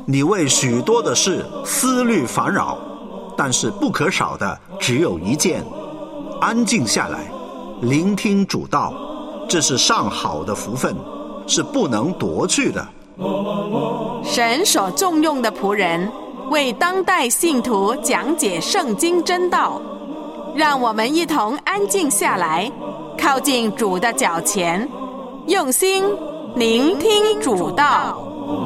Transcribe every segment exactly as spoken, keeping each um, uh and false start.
你为许多的事思虑烦扰，但是不可少的只有一件，安静下来，聆听主道，这是上好的福分，是不能夺去的。 神所重用的仆人，为当代信徒讲解圣经真道，让我们一同安静下来，靠近主的脚前，用心聆听主道。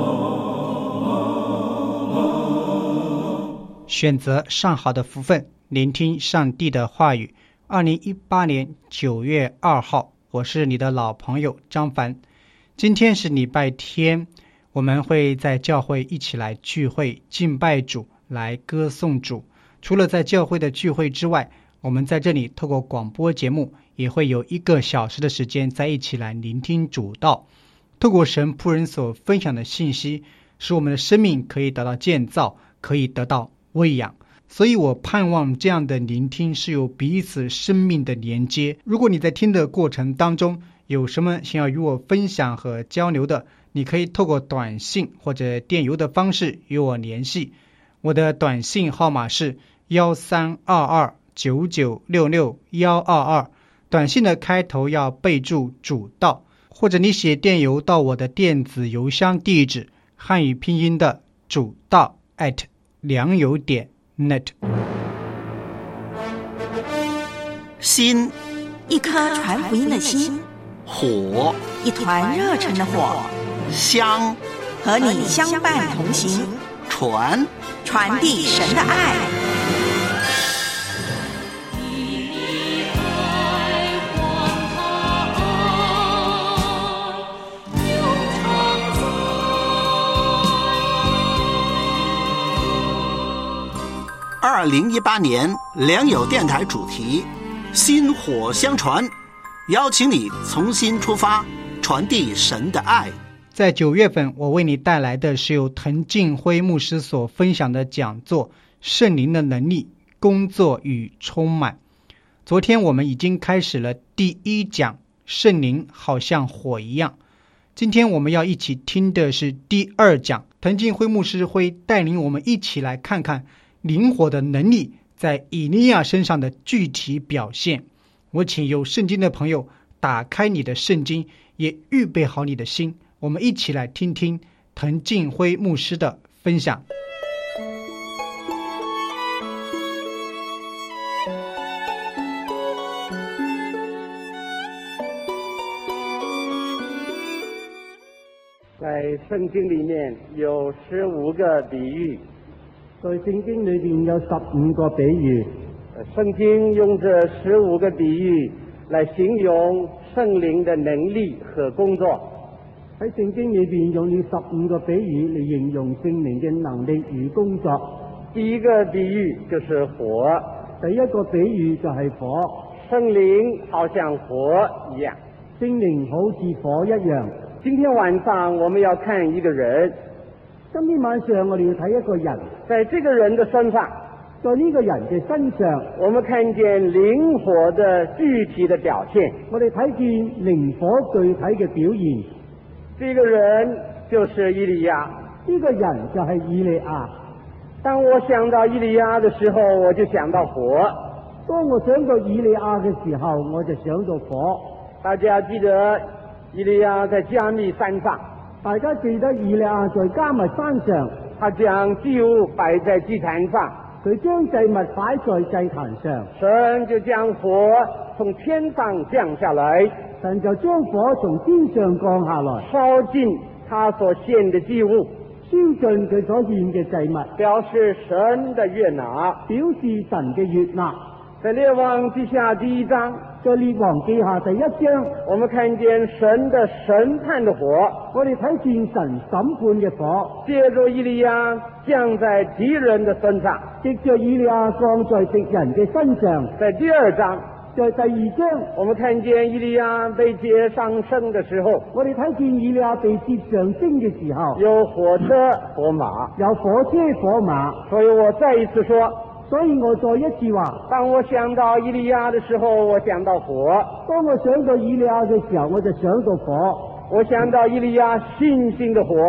选择上好的福分，聆听上帝的话语。二零一八年九月二号，我是你的老朋友张凡。今天是礼拜天，我们会在教会一起来聚会敬拜主，来歌颂主。除了在教会的聚会之外，我们在这里透过广播节目也会有一个小时的时间在一起来聆听主道，透过神仆人所分享的信息，使我们的生命可以得到建造，可以得到喂养。所以我盼望这样的聆听是有彼此生命的连接。如果你在听的过程当中有什么想要与我分享和交流的，你可以透过短信或者电邮的方式与我联系。我的短信号码是一三二二九九六六一二二，短信的开头要备注主道，或者你写电邮到我的电子邮箱地址，汉语拼音的主道 at 良友点 net。 心， 一颗传福音的心； 火， 一团热忱的火； 香， 和你相伴同行； 传， 传递神的爱。 二零一八年良友电台主题薪火相传，邀请你重新出发，传递神的爱。 在九月份，我为你带来的是由滕敬辉牧师所分享的讲座，圣灵的能力，工作与充满。昨天我们已经开始了第一讲，圣灵好像火一样。今天我们要一起听的是第二讲，滕敬辉牧师会带领我们一起来看看灵火的能力在以利亚身上的具体表现。我请有圣经的朋友打开你的圣经，也预备好你的心，我们一起来听听滕敬辉牧师的分享。 在圣经里面有十五个比喻，在圣经裏邊有十五個比喻，聖經用這十五個比喻來形容聖靈的能力和工作。喺聖經裏邊用了十五個比喻嚟形容聖靈嘅能力與工作。第一個比喻就是火，第一個比喻就係火，聖靈好像火一樣，聖靈好似火一樣。今天晚上我們要看一個人。今天晚上我哋要睇一個人，在這個人的身上，在呢個人嘅身上，我們看見靈火的具體的表現。我哋睇見靈火具體嘅表現。這個人就是以利亞，呢個人就係以利亞。當我想到以利亞的時候，我就想到火。當我想到以利亞嘅時候，我就想到火。大家記得以利亞在加密山上，大家記得以利亞在加密山上，他將祭物擺在祭壇上，佢將祭物擺在祭壇上，神就將火從天上降下來，神就將火從天上降下來，燒盡他所獻的祭物，燒盡佢所獻嘅祭物，表示神的悅納，表示神嘅悅納。在列王記下第一章，在列王記下第一章，我們看見神的審判的火，我哋睇見神審判嘅火，借着以利亞降在敵人的身上，藉着以利亞降在敵人嘅身上。在第二章，在第二章，我們看見以利亞被接上升的時候，我哋睇見以利亞被接上升嘅時候，有火車火馬，有火車火馬。所以我再一次說，所以我再一次話，當我想到以利亞的時候，我想到火；當我想到以利亞嘅時候，我就想到火；我想到以利亞信心的火，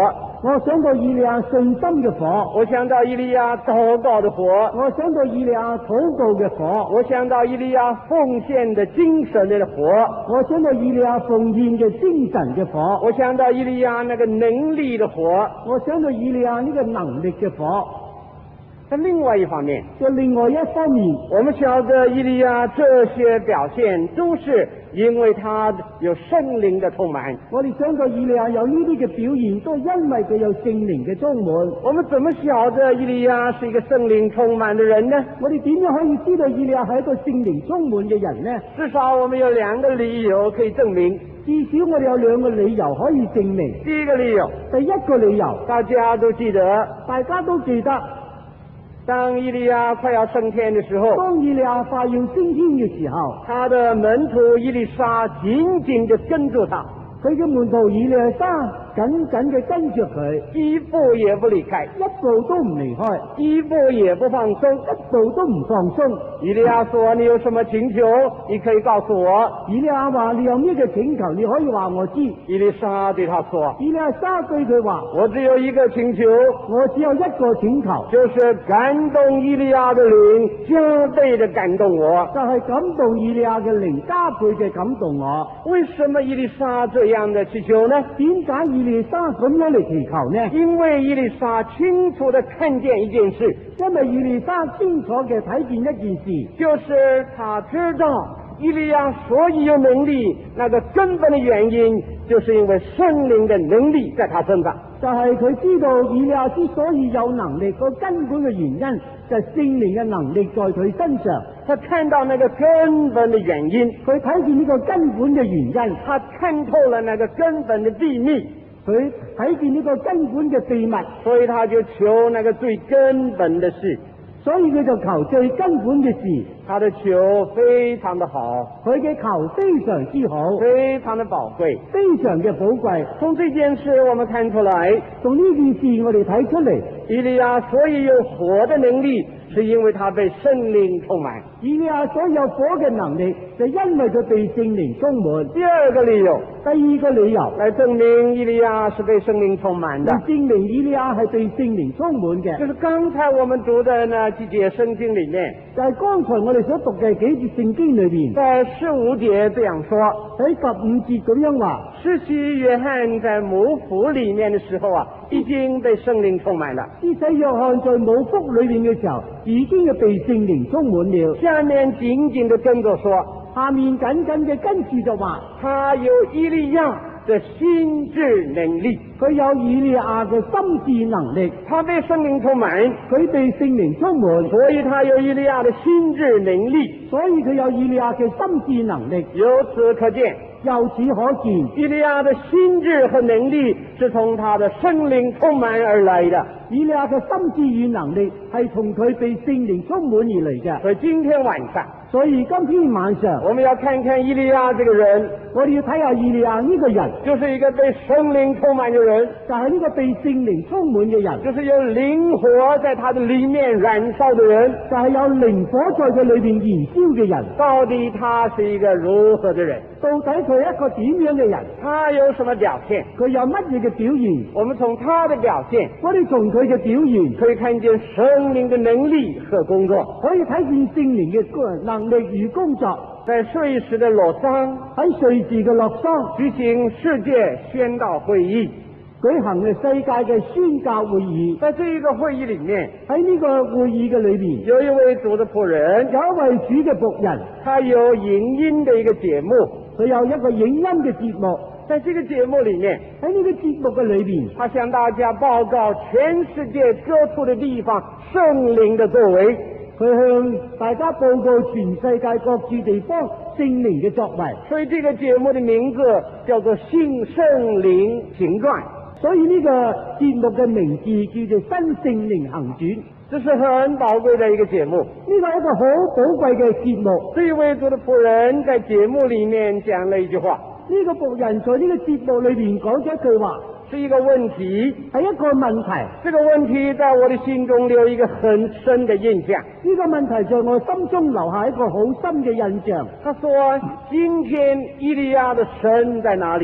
我想到以利亞信心嘅火， 我想到以利亞禱告的火， 我想到以利亞禱告嘅火， 我想到以利亞奉獻的精神的火， 我想到以利亞奉獻嘅精神嘅火， 我想到以利亞那個能力的火， 我想到以利亞呢個能力嘅火。 在另外一方面， 就另外一方面， 我們曉得以利亞這些表現都是因為他有聖靈的充滿。 我哋想到以利亞有呢啲嘅表現，都係因為佢有聖靈嘅充滿。 我們怎麼曉得以利亞是一個聖靈充滿的人呢？ 我哋點樣可以知道以利亞係一個聖靈充滿嘅人呢？ 至少我們有兩個理由可以證明。 至少我哋有兩個理由可以證明。 第一個理由， 第一個理由， 大家都記得， 大家都記得。 當以利亞快要升天的時候， 當以利亞快要升天嘅時候， 他的門徒以利沙緊緊地跟住他， 佢嘅門徒以利沙緊緊嘅跟住佢， 一步也不離開， 一步都唔離開， 一步也不放鬆， 一步都唔放鬆。 以利亞說：你有什麼請求，你可以告訴我。 以利亞話：你有咩嘅請求，你可以話我知。 以利沙對他說： 以利沙對佢話： 我只有一個請求， 我只有一個請求， 就是感動以利亞的靈，加倍的感動我。 就係感動以利亞嘅靈，加倍嘅感動我。 為什麼以利沙這樣的祈求呢？ 點解以利沙咁樣嚟祈求呢？ 因為以利沙清楚地看見一件事， 因為以利沙清楚嘅睇見一件事， 就是他知道以利亞所以有能力，那個根本的原因，就是因為聖靈的能力在他身上。 就係佢知道以利亞之所以有能力，個根本嘅原因就係聖靈嘅能力在佢身上。 他看到那個根本的原因， 佢睇見呢個根本嘅原因， 他看透了那個根本的秘密， 佢睇見呢個根本嘅秘密， 所以他就求那個最根本的事。 所以佢就求最根本嘅事， 他的求非常的好， 佢嘅求非常之好， 非常的寶貴， 非常嘅寶貴。 從這件事我們看出來， 從呢件事我哋睇出嚟， 以利亞所以有火的能力，是因為他被聖靈充滿。 以利亞所有火嘅能力，就因為佢被聖靈充滿。 第二個理由， 第二個理由來證明以利亞是被聖靈充滿的， 證明以利亞係被聖靈充滿嘅， 就是剛才我們讀的那幾節聖經裏面， 就係剛才我哋所讀嘅幾節聖經裏邊， 在十五節這樣說， 喺十五節咁樣話， 施洗約翰在母腹裏面的時候啊，已經被聖靈充滿了。 施洗約翰在母腹裏面嘅時候，已經係被聖靈充滿了。 下面緊緊的跟着說， 下面緊緊嘅跟住就話， 他有以利亞的心智能力， 佢有以利亞嘅心智能力， 他被聖靈充滿， 佢被聖靈充滿， 所以他有以利亞的心智能力， 所以佢有以利亞嘅心智能力。 由此可見， 由此可見， 以利亞的心智和能力是從他的聖靈充滿而來的。 以利亞嘅心智與能力係從佢被聖靈充滿而嚟嘅。 所以今天晚上， 所以今天晚上， 我們要看看以利亞這個人， 我哋要睇下以利亞呢個人， 就是一個被聖靈充滿嘅人， 就係呢個被聖靈充滿嘅人， 就是有靈火在他的裏面燃燒的人， 就係有靈火在佢裏邊燃燒嘅人。 到底他是一個如何的人？ 到底佢係一個點樣嘅人？ 他有什麼表現？ 佢有乜嘢嘅表現？ 我們從他的表現， 我哋從佢嘅表現可以看見聖靈的能力和工作， 可以睇見聖靈嘅能力與工作。 在瑞士的洛桑， 喺瑞士嘅洛桑舉行世界宣道會議， 舉行嘅世界嘅宣教會議。 在這一個會議裏面， 喺呢個會議嘅裏邊， 有一位主的僕人， 有一位主嘅僕人， 他有影音的一個節目， 佢有一個影音嘅節目。 在這個節目裏面， 喺呢個節目嘅裏邊， 他向大家報告全世界各處的地方聖靈的作為， 佢向大家報告全世界各處地方聖靈嘅作為。 所以這個節目的名字叫做《新聖靈行傳》， 所以呢個節目嘅名字叫做《新聖靈行傳》。 這是很寶貴的一個節目， 呢個係一個好寶貴嘅節目。 這位主的僕人在節目裏面講了一句話， 呢個僕人在呢個節目裏邊講咗一句話， 是一個問題， 係一個問題。 這個問題在我的心中留一個很深的印象。 呢個問題在我心中留下一個好深嘅印象。 他說：今天以利亞的神在哪裏？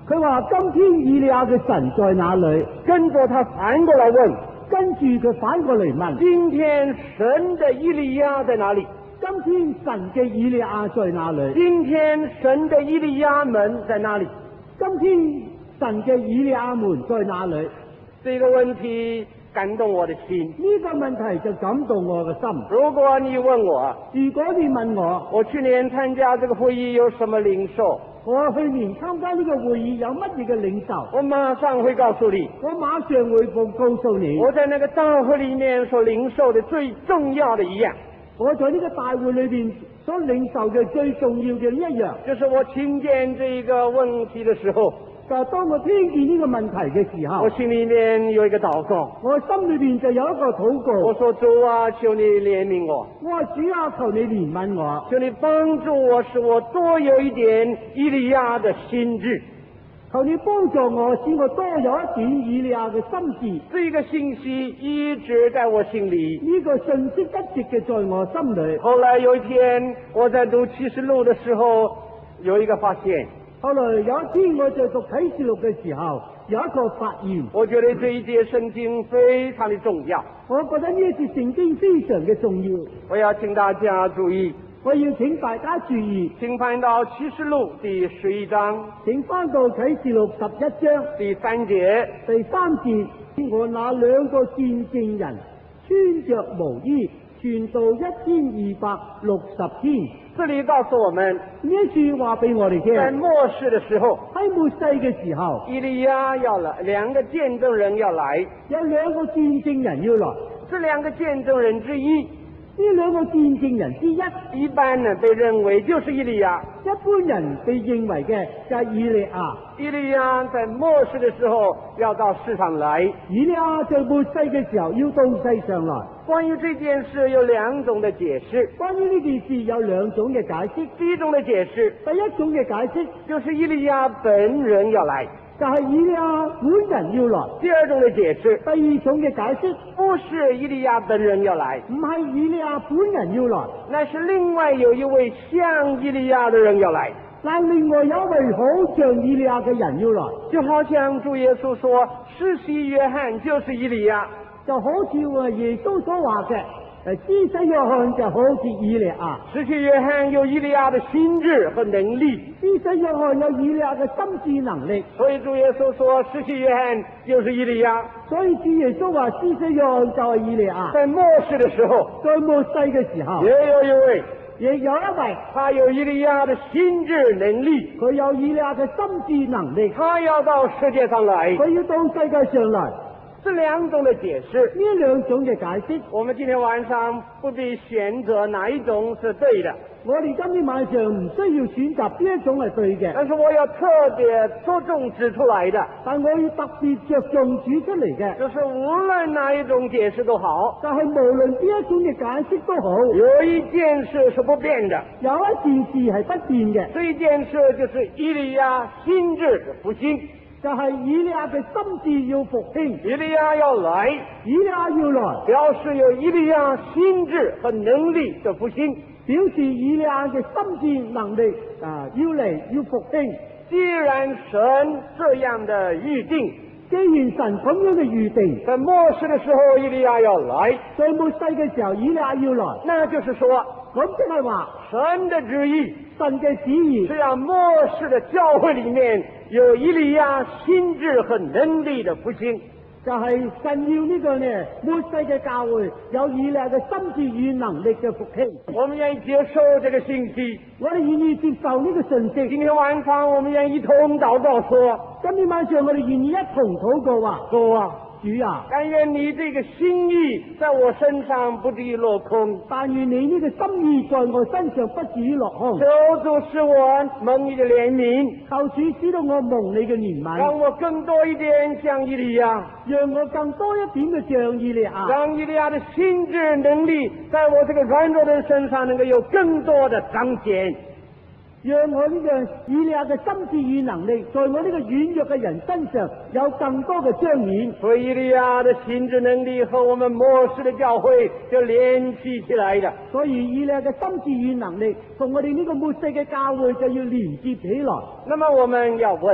佢話今天以利亞嘅神在哪裏？ 跟着他反過來問， 跟住佢反過嚟問： 今天神的以利亞在哪裏？ 今天神嘅以利亞在哪裏？ 今天神的以利亞們在哪裏？ 今天神嘅以利亞們在哪裏？ 這個問題感動我的心。 呢個問題就感動我嘅心。 如果你問我， 如果你問我， 我去年參加這個會議有什麼領受？ 我去年參加呢個會議有乜嘢嘅領受？ 我馬上會告訴你。 我馬上會報告訴你。 我在那個大會裡面所領受的最重要的一樣， 我在呢個大會裏邊所領受嘅最重要嘅一樣， 就是我聽見這個問題的時候， 就當我聽見呢個問題嘅時候， 我心裡面有一個禱告， 我心裏邊就有一個禱告。 我說主啊，求你憐憫我。 我話主啊，求你憐憫我， 求你幫助我，使我多有一點以利亞的心志。 求你幫助我，使我多有一點以利亞嘅心志。 這個信息一直在我心裡， 呢個信息一直嘅在我心裏。 後來有一天我在讀啟示錄的時候，有一個發現。 後來有一天我在讀啟示錄嘅時候，有一個發現。 我覺得這一節聖經非常的重要。 我覺得呢一節聖經非常嘅重要。 我要請大家注意。 我要請大家注意， 請翻到啟示錄第十一章， 請翻到啟示錄十一章第三節。 第三節，我那兩個見證人穿着毛衣，傳道一千二百六十天。 這裏告訴我們， 呢一句話俾我哋聽， 在末世的時候， 喺末世嘅時候， 以利亞要來，兩個見證人要來， 有兩個見證人要來。 這兩個見證人之一， 呢兩個見證人之一， 一般呢被認為就是以利亞。 一般人被認為嘅就係以利亞。 以利亞在末世的時候要到世上來， 以利亞在末世嘅時候要到世上來。 關於這件事有兩種的解釋。 關於呢件事有兩種嘅解釋。 第一種的解釋， 第一種嘅解釋就是以利亞本人要來， 就係以利亞本人要來。 第二種的解釋， 第二種嘅解釋， 不是以利亞本人要來， 唔係以利亞本人要來， 那是另外有一位像以利亞的人要來。 但另外有一位好像以利亞嘅人要來， 就好像主耶穌說，施洗約翰就是以利亞， 就好似我耶穌所話嘅，誒，施洗約翰就好似以利亞。 施洗約翰有以利亞的心智和能力， 施洗約翰有以利亞嘅心智能力， 所以主耶穌說施洗約翰就是以利亞。 所以主耶穌話施洗約翰就係以利亞。 在末世的時候， 在末世嘅時候， 也有一位， 亦有一位， 他有以利亞的心智能力， 佢有以利亞嘅心智能力， 他要到世界上來， 佢要到世界上來。 這兩種的解釋， 呢兩種嘅解釋， 我們今天晚上不必選擇哪一種是對的。 我哋今天晚上唔需要選擇邊一種係對嘅， 但是我要特別着重指出來的， 但我要特別着重指出嚟嘅， 就是無論哪一種解釋都好， 就係無論邊一種嘅解釋都好， 有一件事是不變的， 有一件事係不變嘅， 這一件事就是以利亞心智的復興， 就係以利亞嘅心智要復興， 以利亞要來， 以利亞要來， 表示有以利亞心智和能力的復興， 表示以利亞嘅心智能力啊要嚟要復興。 既然神這樣的預定， 既然神咁樣嘅預定， 在末世的時候以利亞要來， 在末世嘅時候以利亞要來， 那就是說， 咁即係話神的旨意， 神嘅旨意是要末世的教會裏面有以利亞心智和能力的復興， 就係神要呢個呢末世嘅教會有以利亞嘅心智與能力嘅復興。 我們願意接受這個信息， 我哋願意接受呢個信息。 今天晚上我們願意一同禱告說， 今天晚上我哋願意一同禱告話， 主啊， 主啊， 但願你這個心意在我身上不至於落空， 但願你呢個心意在我身上不至於落空。 求主使我蒙你的憐憫， 求主使到我蒙你嘅憐憫， 讓我更多一點像以利亞， 讓我更多一點嘅像以利亞， 讓以利亞的心智能力在我這個軟弱的人身上能夠有更多的彰顯。 讓我呢個以利亞嘅心智與能力，在我呢個軟弱嘅人身上有更多嘅彰顯。 所以以利亞的心智能力和我們末世的教會就聯繫起來的。 所以以利亞嘅心智與能力同我哋呢個末世嘅教會就要連接起來。 那麼我們要問，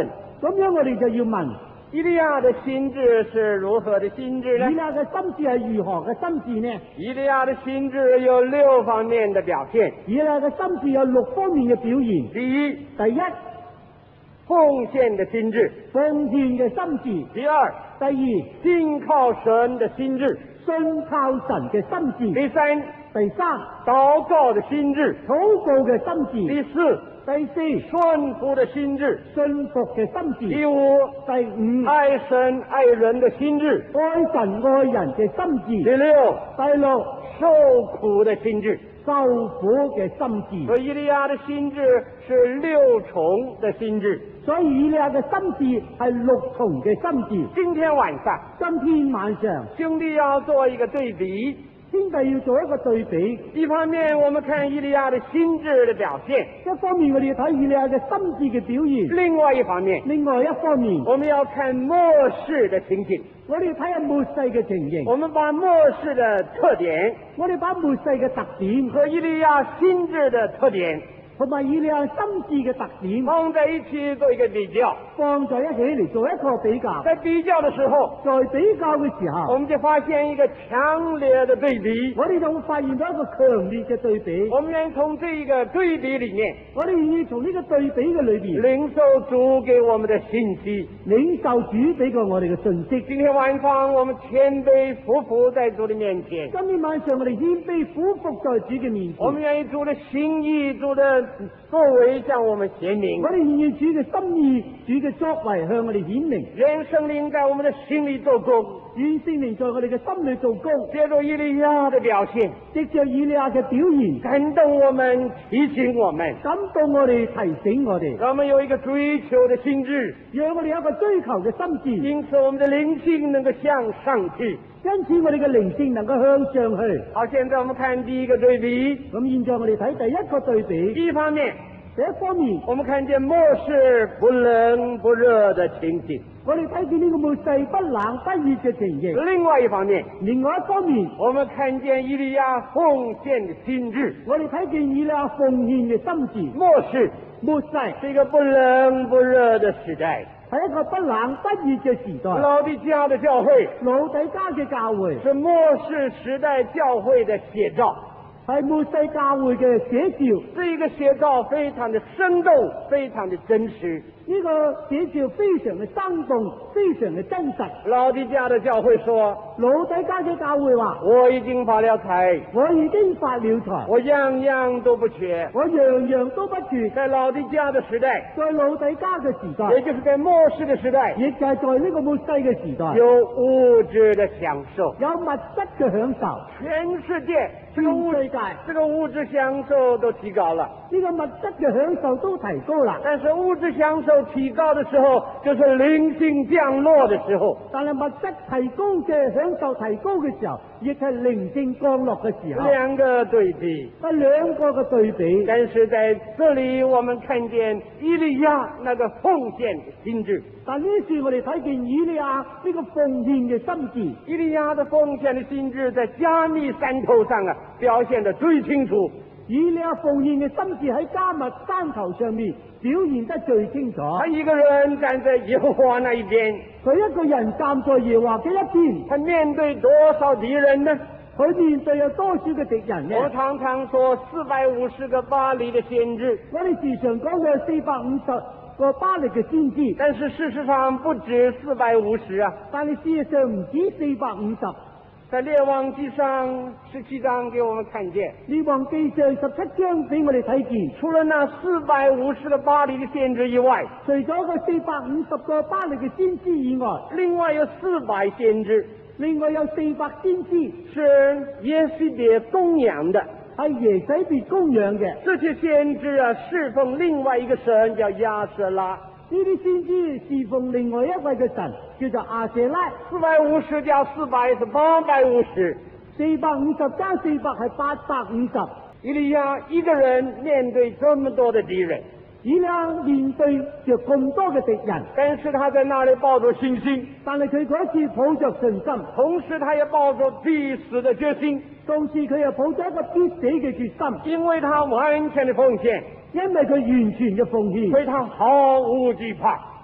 咁樣我哋就要問， 以利亞的心智是如何的心智呢？ 以利亞嘅心智係如何嘅心智呢？ 以利亞的心智有六方面的表現。 以利亞嘅心智有六方面嘅表現。 第一， 第一， 奉獻的心智； 奉獻嘅心智。 第二， 第二， 信靠神的心智； 信靠神嘅心智。 第三， 第三， 禱告的心智； 禱告嘅心智。 第四， 第四， 順服的心智； 信服嘅心智。 第五， 第五， 愛神愛人的心智； 愛神愛人嘅心智。 第六， 第六， 受苦的心智。 受苦嘅心智。 所以以利亞的心智是六重的心智。 所以以利亞嘅心智係六重嘅心智。 今天晚上， 今天晚上， 兄弟要做一個對比。 兄弟要做一個對比。 一方面我們看以利亞的心智的表現， 一方面我哋要睇以利亞嘅心智嘅表現。 另外一方面， 另外一方面， 我們要看末世的情景。 我哋要睇下末世嘅情形。 我們把末世的特點， 我哋把末世嘅特點和以利亞心智的特點， 同埋以利亞心智嘅特點放在一起做一個比較， 放在一起嚟做一個比較。 在比較的時候， 在比較嘅時候， 我們就發現一個強烈的對比。 我哋就會發現到一個強烈嘅對比。 我們願從這一個對比裏面， 我哋願意從呢個對比嘅裏邊領受主給我們的信息， 領受主俾過我哋嘅信息。 今天晚上我們謙卑俯伏在主的面前。 今天晚上我哋謙卑俯伏在主嘅面前。 我們願意主的心意、主的作為向我們顯明。 我哋願意主嘅心意、主嘅作為向我哋顯明。 願聖靈在我們的心裏做工， 願聖靈在我哋嘅心裏做工。 借着以利亞的表現， 藉着以利亞嘅表現， 感動我們，提醒我們， 感動我哋，提醒我哋， 讓我們有一個追求的心智， 讓我哋有一個追求嘅心智。 因此我們的靈性能夠向上去， 因此我哋嘅靈性能夠向上去。 好，現在我們看第一個對比。 咁現在我哋睇第一個對比。 一方面， 第一方面， 我們看見末世不冷不熱的情形。 我哋睇見呢個末世不冷不熱嘅情形。 另外一方面， 另外一方面， 我們看見以利亞奉獻的心智。 我哋睇見以利亞奉獻嘅心智。 末世， 末世是一個不冷不熱的時代， 係一個不冷不熱嘅時代。 老底嘉的教會， 老底嘉嘅教會是末世時代教會的寫照， 係末世教會嘅寫照。 這一個寫照非常的生動，非常的真實。 呢個寫照非常嘅生動，非常嘅真實。 老底嘉的教會說， 老底嘉嘅教會話： 我已經發了財， 我已經發了財， 我樣樣都不缺， 我樣樣都不缺。 在老底嘉的時代， 在老底嘉嘅時代， 也就是在末世的時代， 亦就係在呢個末世嘅時代， 有物質的享受， 有物質嘅享受。 全世界這個物全世界這個物質享受都提高了， 呢個物質嘅享受都提高啦。 但是物質享受提高的時候，就是靈性降落的時候。 但係物質提高嘅享受提高嘅時候，亦係靈性降落嘅時候。 兩個對比， 係兩個嘅對比。 但是在這裏我們看見以利亞那個奉獻的心智。 但呢次我哋睇見以利亞呢個奉獻嘅心智。 以利亞的奉獻的心智在加密山頭上啊，表現得最清楚。 以利亞奉獻嘅心智喺加密山頭上面表現得最清楚。 他一個人站在耶和華那一邊， 佢一個人站在耶和華嘅一邊， 他面對多少敵人呢？ 佢面對有多少嘅敵人呢？ 我常常說四百五十個巴黎的先知， 我哋時常講過四百五十個巴力嘅先知， 但是事實上不止四百五十啊。 但係事實上唔止四百五十。 在列王記上十七章給我們看見， 列王記上十七章俾我哋睇見， 除了那四百五十個巴黎的先知以外， 除咗個四百五十個巴力嘅先知以外， 另外有四百先知， 另外有四百先知是耶洗別供養的， 係耶洗別供養嘅。 這些先知啊，侍奉另外一個神叫亞舍拉。 呢啲先知侍奉另外一位嘅神，叫做亞舍拉。 四百五十加四百是八百五十， 四百五十加四百係八百五十。 以利亞一個人面對這麼多的敵人， 以利亞面對着咁多嘅敵人， 但是他在那裏抱着信心， 但係佢嗰一次抱着信心， 同時他也抱着必死的決心， 同時佢又抱咗一個必死嘅決心， 因為他完全的奉獻。 因為佢完全嘅奉獻， 所以他毫無懼怕，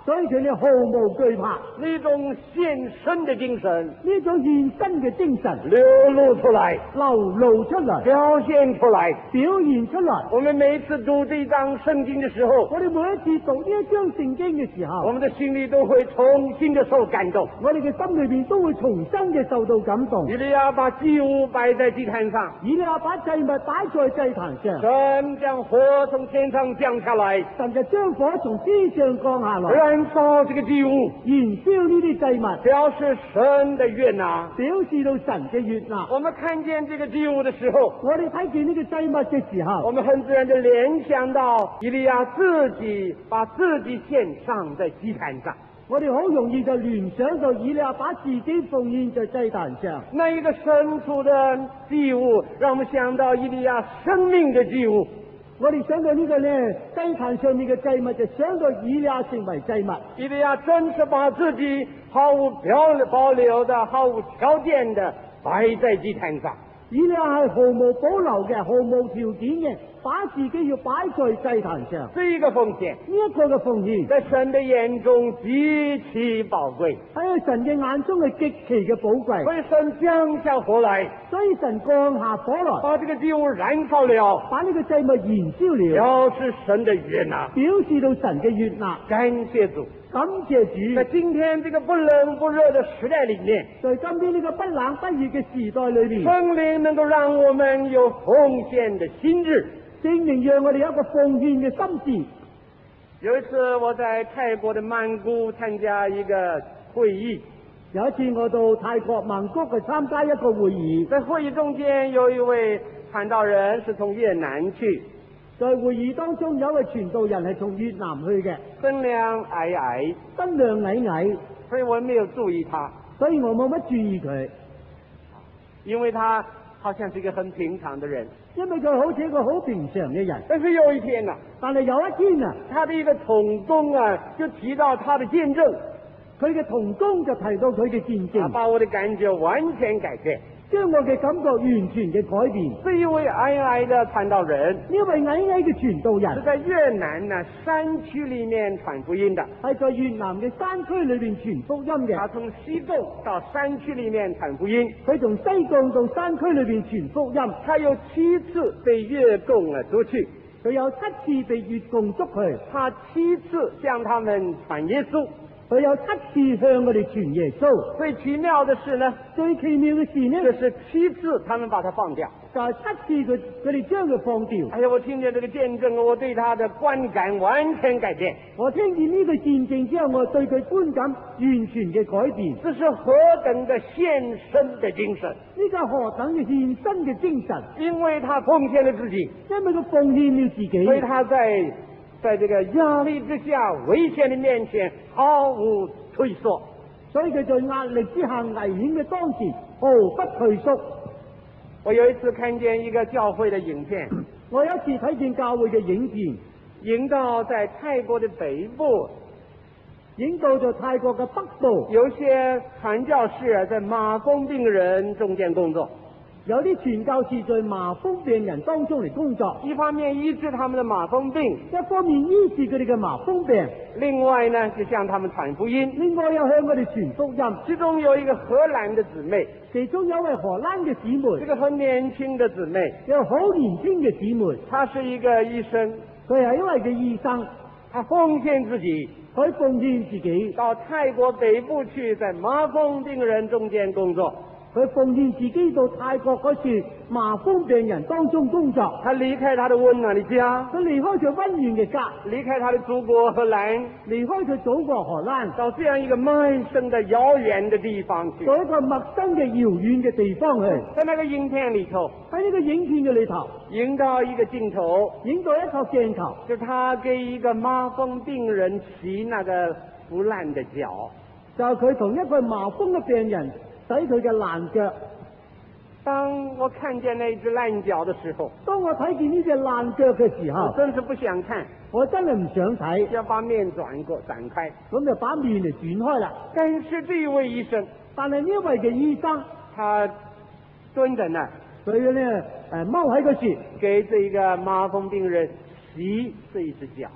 所以佢哋毫無懼怕， 那種獻身的精神呢種獻身嘅精神流露出來， 流露出嚟， 表現出來。 表現出嚟。 我們每一次讀這一章聖經的時候， 我哋每一次讀呢一章聖經嘅時候， 我們的心裏都會重新的受感動。 我哋嘅心裏邊都會重新嘅受到感動。 以利亞把祭物擺在祭壇上， 以利亞把祭物擺在祭壇上， 神將火從天上降下來， 神就將火從天上降下來， 燃燒這個祭物， 燃燒呢啲祭物， 表示神的悅納， 表示到神嘅悅納。 我們看見這個祭物的時候， 我哋睇見呢個祭物嘅時候， 我們很自然地聯想到以利亞自己把自己獻上在祭壇上。 我哋好容易就聯想到以利亞把自己奉獻在祭壇上。 那一個牲畜的祭物，讓我們想到以利亞生命的祭物。 我哋想到呢個呢，祭壇上面嘅祭物，就想到以利亞成為祭物。 以利亞真是把自己毫無保留的、毫無條件的擺在祭壇上。 以利亞係毫無保留嘅、毫無條件嘅，把自己要擺在祭壇上。 這個奉獻， 呢一個嘅奉獻， 在神的眼中極其寶貴， 喺神嘅眼中係極其嘅寶貴。 所以神降下火來， 所以神降下火來， 把這個祭物燃燒了， 把呢個祭物燃燒了， 表示神的悅納， 表示到神嘅悅納。 感謝主。 感謝主， 在今天這個不冷不熱的時代裏面， 在今天呢個不冷不熱嘅時代裏面， 聖靈能夠讓我們有奉獻的心智， 聖靈讓我哋有一個奉獻嘅心智。 有一次我在泰國的曼谷參加一個會議， 有一次我到泰國曼谷去參加一個會議， 在會議中間有一位傳道人是從越南去。 在會議當中有一位傳道人係從越南去嘅， 身量矮矮， 身量矮矮， 所以我沒有注意他， 所以我冇乜注意佢， 因為他好像是一個很平常的人， 因為佢好似一個好平常嘅人。 但是有一天啊， 但係有一天啊， 他的一個同工啊就提到他的見證， 佢嘅同工就提到佢嘅見證， 把我的感覺完全改變， 將我嘅感覺完全嘅改變。 這一位矮矮的傳道人， 呢位矮矮嘅傳道人， 是在越南呢山區裏面傳福音的， 係在越南嘅山區裏邊傳福音嘅。 他從西貢到山區裏面傳福音， 佢從西貢到山區裏邊傳福音。 他有七次被越共啊捉去， 佢有七次被越共捉去， 他七次向他們傳耶穌。 佢有七次向我哋傳耶穌。 最奇妙的是呢， 最奇妙嘅事呢， 就是七次他們把他放掉， 就係七次佢佢哋將佢放掉。 哎呀，我聽見這個見證，我對他的觀感完全改變。 我聽見呢個見證之後，我對佢觀感完全嘅改變。 這是何等的獻身的精神！ 呢個何等嘅獻身嘅精神！ 因為他奉獻了自己， 因為佢奉獻了自己， 所以他在在這個壓力之下、危險的面前毫無退縮， 所以佢在壓力之下、危險嘅當時毫不退縮。 我有一次看見一個教會的影片， 我有一次睇見教會嘅影片， 影到在泰國的北部， 影到在泰國嘅北部， 有些傳教士在麻風病人中間工作。 有啲傳教士在麻風病人當中嚟工作， 一方面醫治他們的麻風病， 一方面醫治佢哋嘅麻風病， 另外呢就向他們傳福音， 另外又向佢哋傳福音。 其中有一個荷蘭的姊妹， 其中有一位荷蘭嘅姊妹， 這個很年輕的姊妹， 有好年輕嘅姊妹， 她是一個醫生， 佢係一位嘅醫生， 她奉獻自己， 佢奉獻自己到泰國北部去，在麻風病人中間工作。 佢奉獻自己到泰國嗰處麻風病人當中工作。 他離開他的溫暖的家， 佢離開佢溫暖嘅家， 離開他的祖國荷蘭， 離開佢祖國荷蘭， 到這樣一個陌生的遙遠的地方去， 到一個陌生嘅遙遠嘅地方去。 在那個影片裏頭， 喺呢個影片嘅裏頭， 影到一個鏡頭， 影到一個鏡頭， 就是他給一個麻風病人洗那個腐爛的腳， 就係佢同一個麻風嘅病人洗佢嘅爛腳。 當我看見那隻爛腳的時候， 當我睇見呢隻爛腳嘅時候， 我真是不想看， 我真係唔想睇， 要把面轉過轉開， 咁就把面嚟轉開啦。 但是這一位醫生， 但係呢位嘅醫生， 他蹲在那， 佢咧誒踎喺嗰處， 給這個麻風病人洗這一隻腳。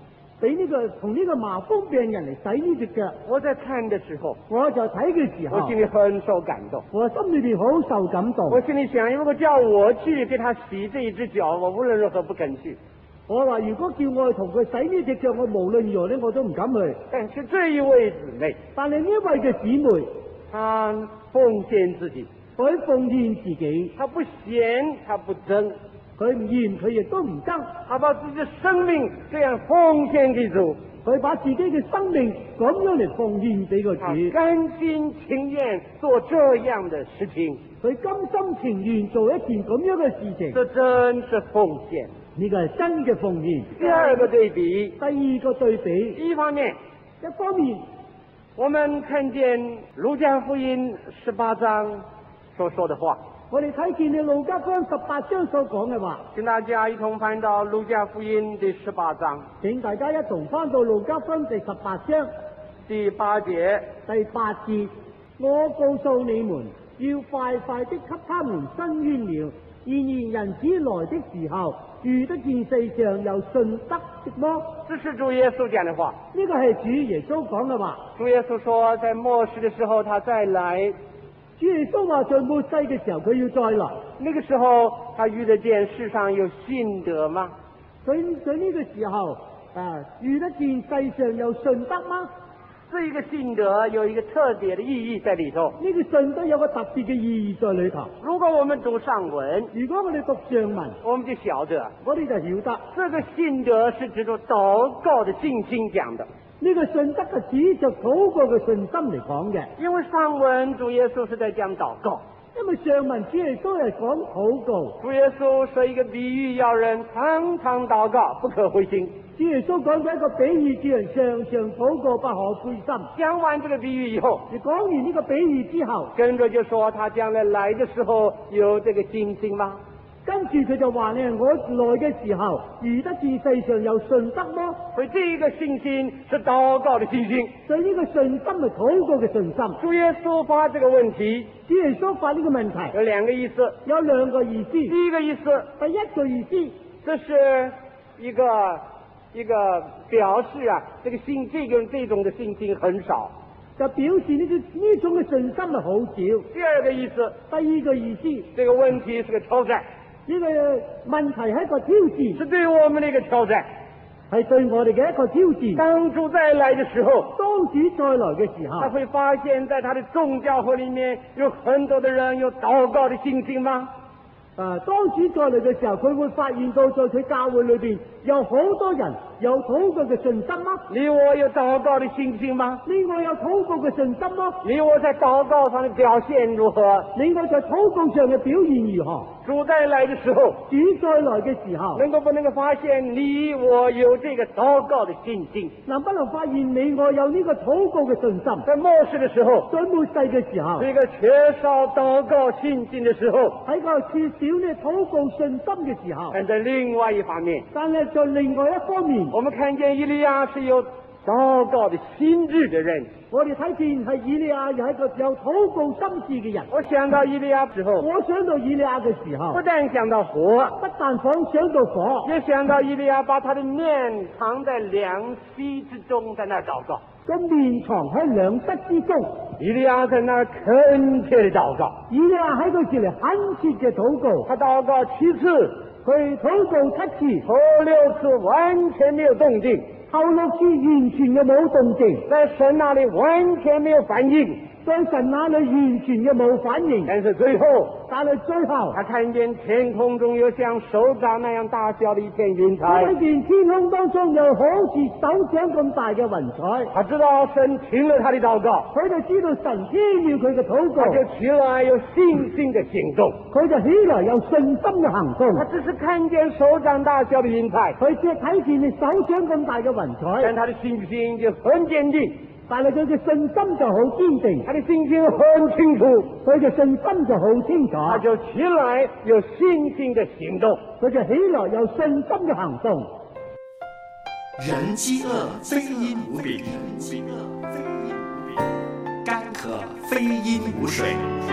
俾呢個同呢個麻風病人嚟洗呢隻腳。 我在看的時候， 我就睇嘅時候， 我心裡很受感動。 我心裏邊好受感動。 我心裡想，如果叫我去給他洗這一隻腳，我無論如何不肯去。 我話如果叫我去同佢洗呢隻腳，我無論如何咧，我都唔敢去。 但是這一位姊妹， 但係呢一位嘅姊妹， 她奉獻自己， 佢奉獻自己， 她不嫌，她不爭。 佢唔厭，佢亦都唔爭， 他把自己的生命這樣奉獻給主， 佢把自己嘅生命咁樣嚟奉獻俾個主， 甘心情願做這樣的事情， 佢甘心情願做一件咁樣嘅事情， 這真是奉獻， 呢個係真嘅奉獻。 第二個對比， 第二個對比， 一方面， 一方面， 我們看見路加福音十八章所說的話。 我哋睇見你路加福音十八章所講嘅話， 請大家一同翻到路加福音第十八章， 請大家一同翻到路加福音第十八章第八節， 第八節，我告訴你們，要快快的給他們伸冤了。然而人子來的時候，遇得見世上有信德的麼？ 這是主耶穌講的話， 呢個係主耶穌講嘅話。 主耶穌說，在末世的時候，他再來。 主耶穌話在末世嘅時候佢要再來， 那個時候他遇得見世上有信德嗎？ 佢喺呢個時候啊，遇得見世上有信德嗎？ 這一個信德有一個特別的意義在裏頭。 呢個信德有個特別嘅意義在裏頭。 如果我們讀上文， 如果我哋讀上文， 我們就曉得， 我哋就曉得， 這個信德是指着禱告的信心講的。 呢個信德係指着禱告嘅信心嚟講嘅， 因為上文主耶穌是在講禱告， 因為上文主耶穌係講禱告。 主耶穌說一個比喻，要人常常禱告，不可灰心。 主耶穌講咗一個比喻，叫人常常禱告，不可灰心。 講完這個比喻以後， 你講完呢個比喻之後， 跟着就說他將來來的時候有這個信心嗎？ 跟住佢就話咧，我來嘅時候遇得見世上有信德麼？ 所以這個信心是禱告的信心， 所以呢個信心係禱告嘅信心。 主耶穌發這個問題， 主耶穌發呢個問題有兩個意思， 有兩個意思。 第一個意思， 第一個意思， 這是一個一個表示啊，這個信這個這種的信心很少， 就表示呢啲呢種嘅信心係好少。 第二個意思， 第二個意思， 這個問題是個挑戰。 呢個問題係一個挑戰， 是對我們的一個挑戰， 係對我哋嘅一個挑戰。 當主再來的時候， 當主再來嘅時候， 他會發現在他的眾教會裏面有很多的人有禱告的信心嗎？ 啊，當主再來嘅時候，佢會發現到在佢教會裏邊有好多人有禱告嘅信心嗎？ 你我有禱告的信心嗎？ 你我有禱告嘅信心嗎？ 你我在禱告上的表現如何？ 你我在禱告上嘅表現如何？ 主再來的時候， 主再來嘅時候， 能夠不能夠發現你我有這個禱告的信心？ 能不能發現你我有呢個禱告嘅信心？ 在末世的時候， 在末世嘅時候， 這個缺少禱告信心的時候， 喺個缺少呢禱告信心嘅時候， 但在另外一方面， 但係在另外一方面， 我們看見以利亞是有禱告的心志的人。 我哋睇見係以利亞又係一個有禱告心志嘅人。 我想到以利亞之後， 我想到以利亞嘅時候， 不但想到火， 不但想想到火， 也想到以利亞把他的面藏在兩膝之中，在那禱告。 個面藏喺兩膝之中， 以利亞在那懇切的禱告。 以利亞喺佢這裏懇切嘅禱告， 他禱告七次， 佢禱告七次， 頭六次完全沒有動靜， 後六次完全嘅冇動靜， 在神那裏完全沒有反應， 在神那裏完全嘅冇反應。 但是最後， 但係最後， 他看見天空中有像手掌那樣大小的一片雲彩， 睇見天空當中有好似手掌咁大嘅雲彩。 他知道神聽了他的禱告， 佢就知道神聽了佢嘅禱告， 他就起來有信心的行動， 佢就起來有信心嘅行動。 他只是看見手掌大小的雲彩， 佢只係睇見你手掌咁大嘅雲彩， 但他的信心就很堅定。 但係佢嘅信心就好堅定， 他的信心很清楚， 佢嘅信心就好清楚， 他就起來有信心的行動， 佢就起來有信心嘅行動。 人飢餓非因無餅，人飢餓非因無餅，乾渴非因無水，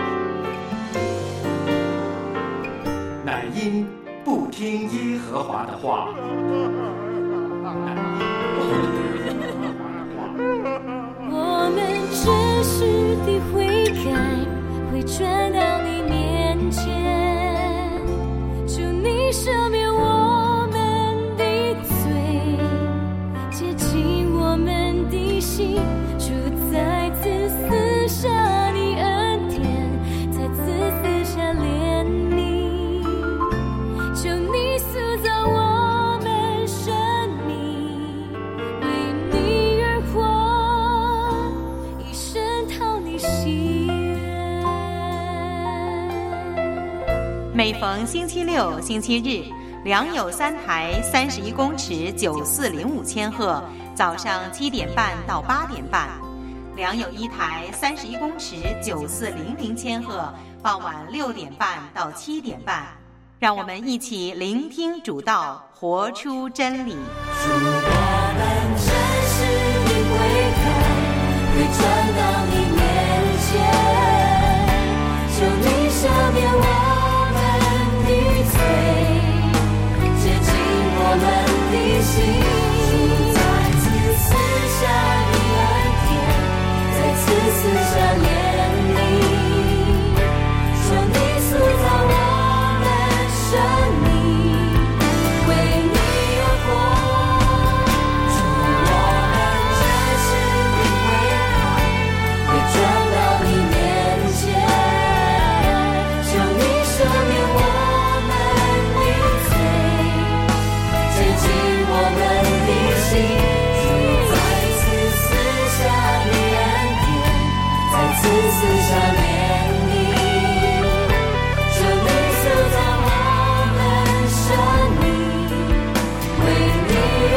乃因不聽耶和華的話。乃因实的悔改会转到你面前，求你赦免我们的罪，洁净我们的心，主再次赐下你恩典，再次赐下怜悯，求你塑造我们生命，为你而活，一生讨你喜悦。 每逢星期六、星期日，良友三台三十一公尺九四零五千赫，早上七点半到八点半；良友一台三十一公尺九四零零千赫，傍晚六点半到七点半。让我们一起聆听主道，活出真理。 主，我们真实的悔改会转到你面前，求你赦免我们的罪，洁净我们的心，再次赐下你恩典，再次赐下怜悯，求你塑造我生命，为你而活。主，我们真实的悔改会转到你面前，求你赦免我们的罪，洁净我们的心，主再次赐下你恩典，再次赐下怜悯，求你塑造生命，为你而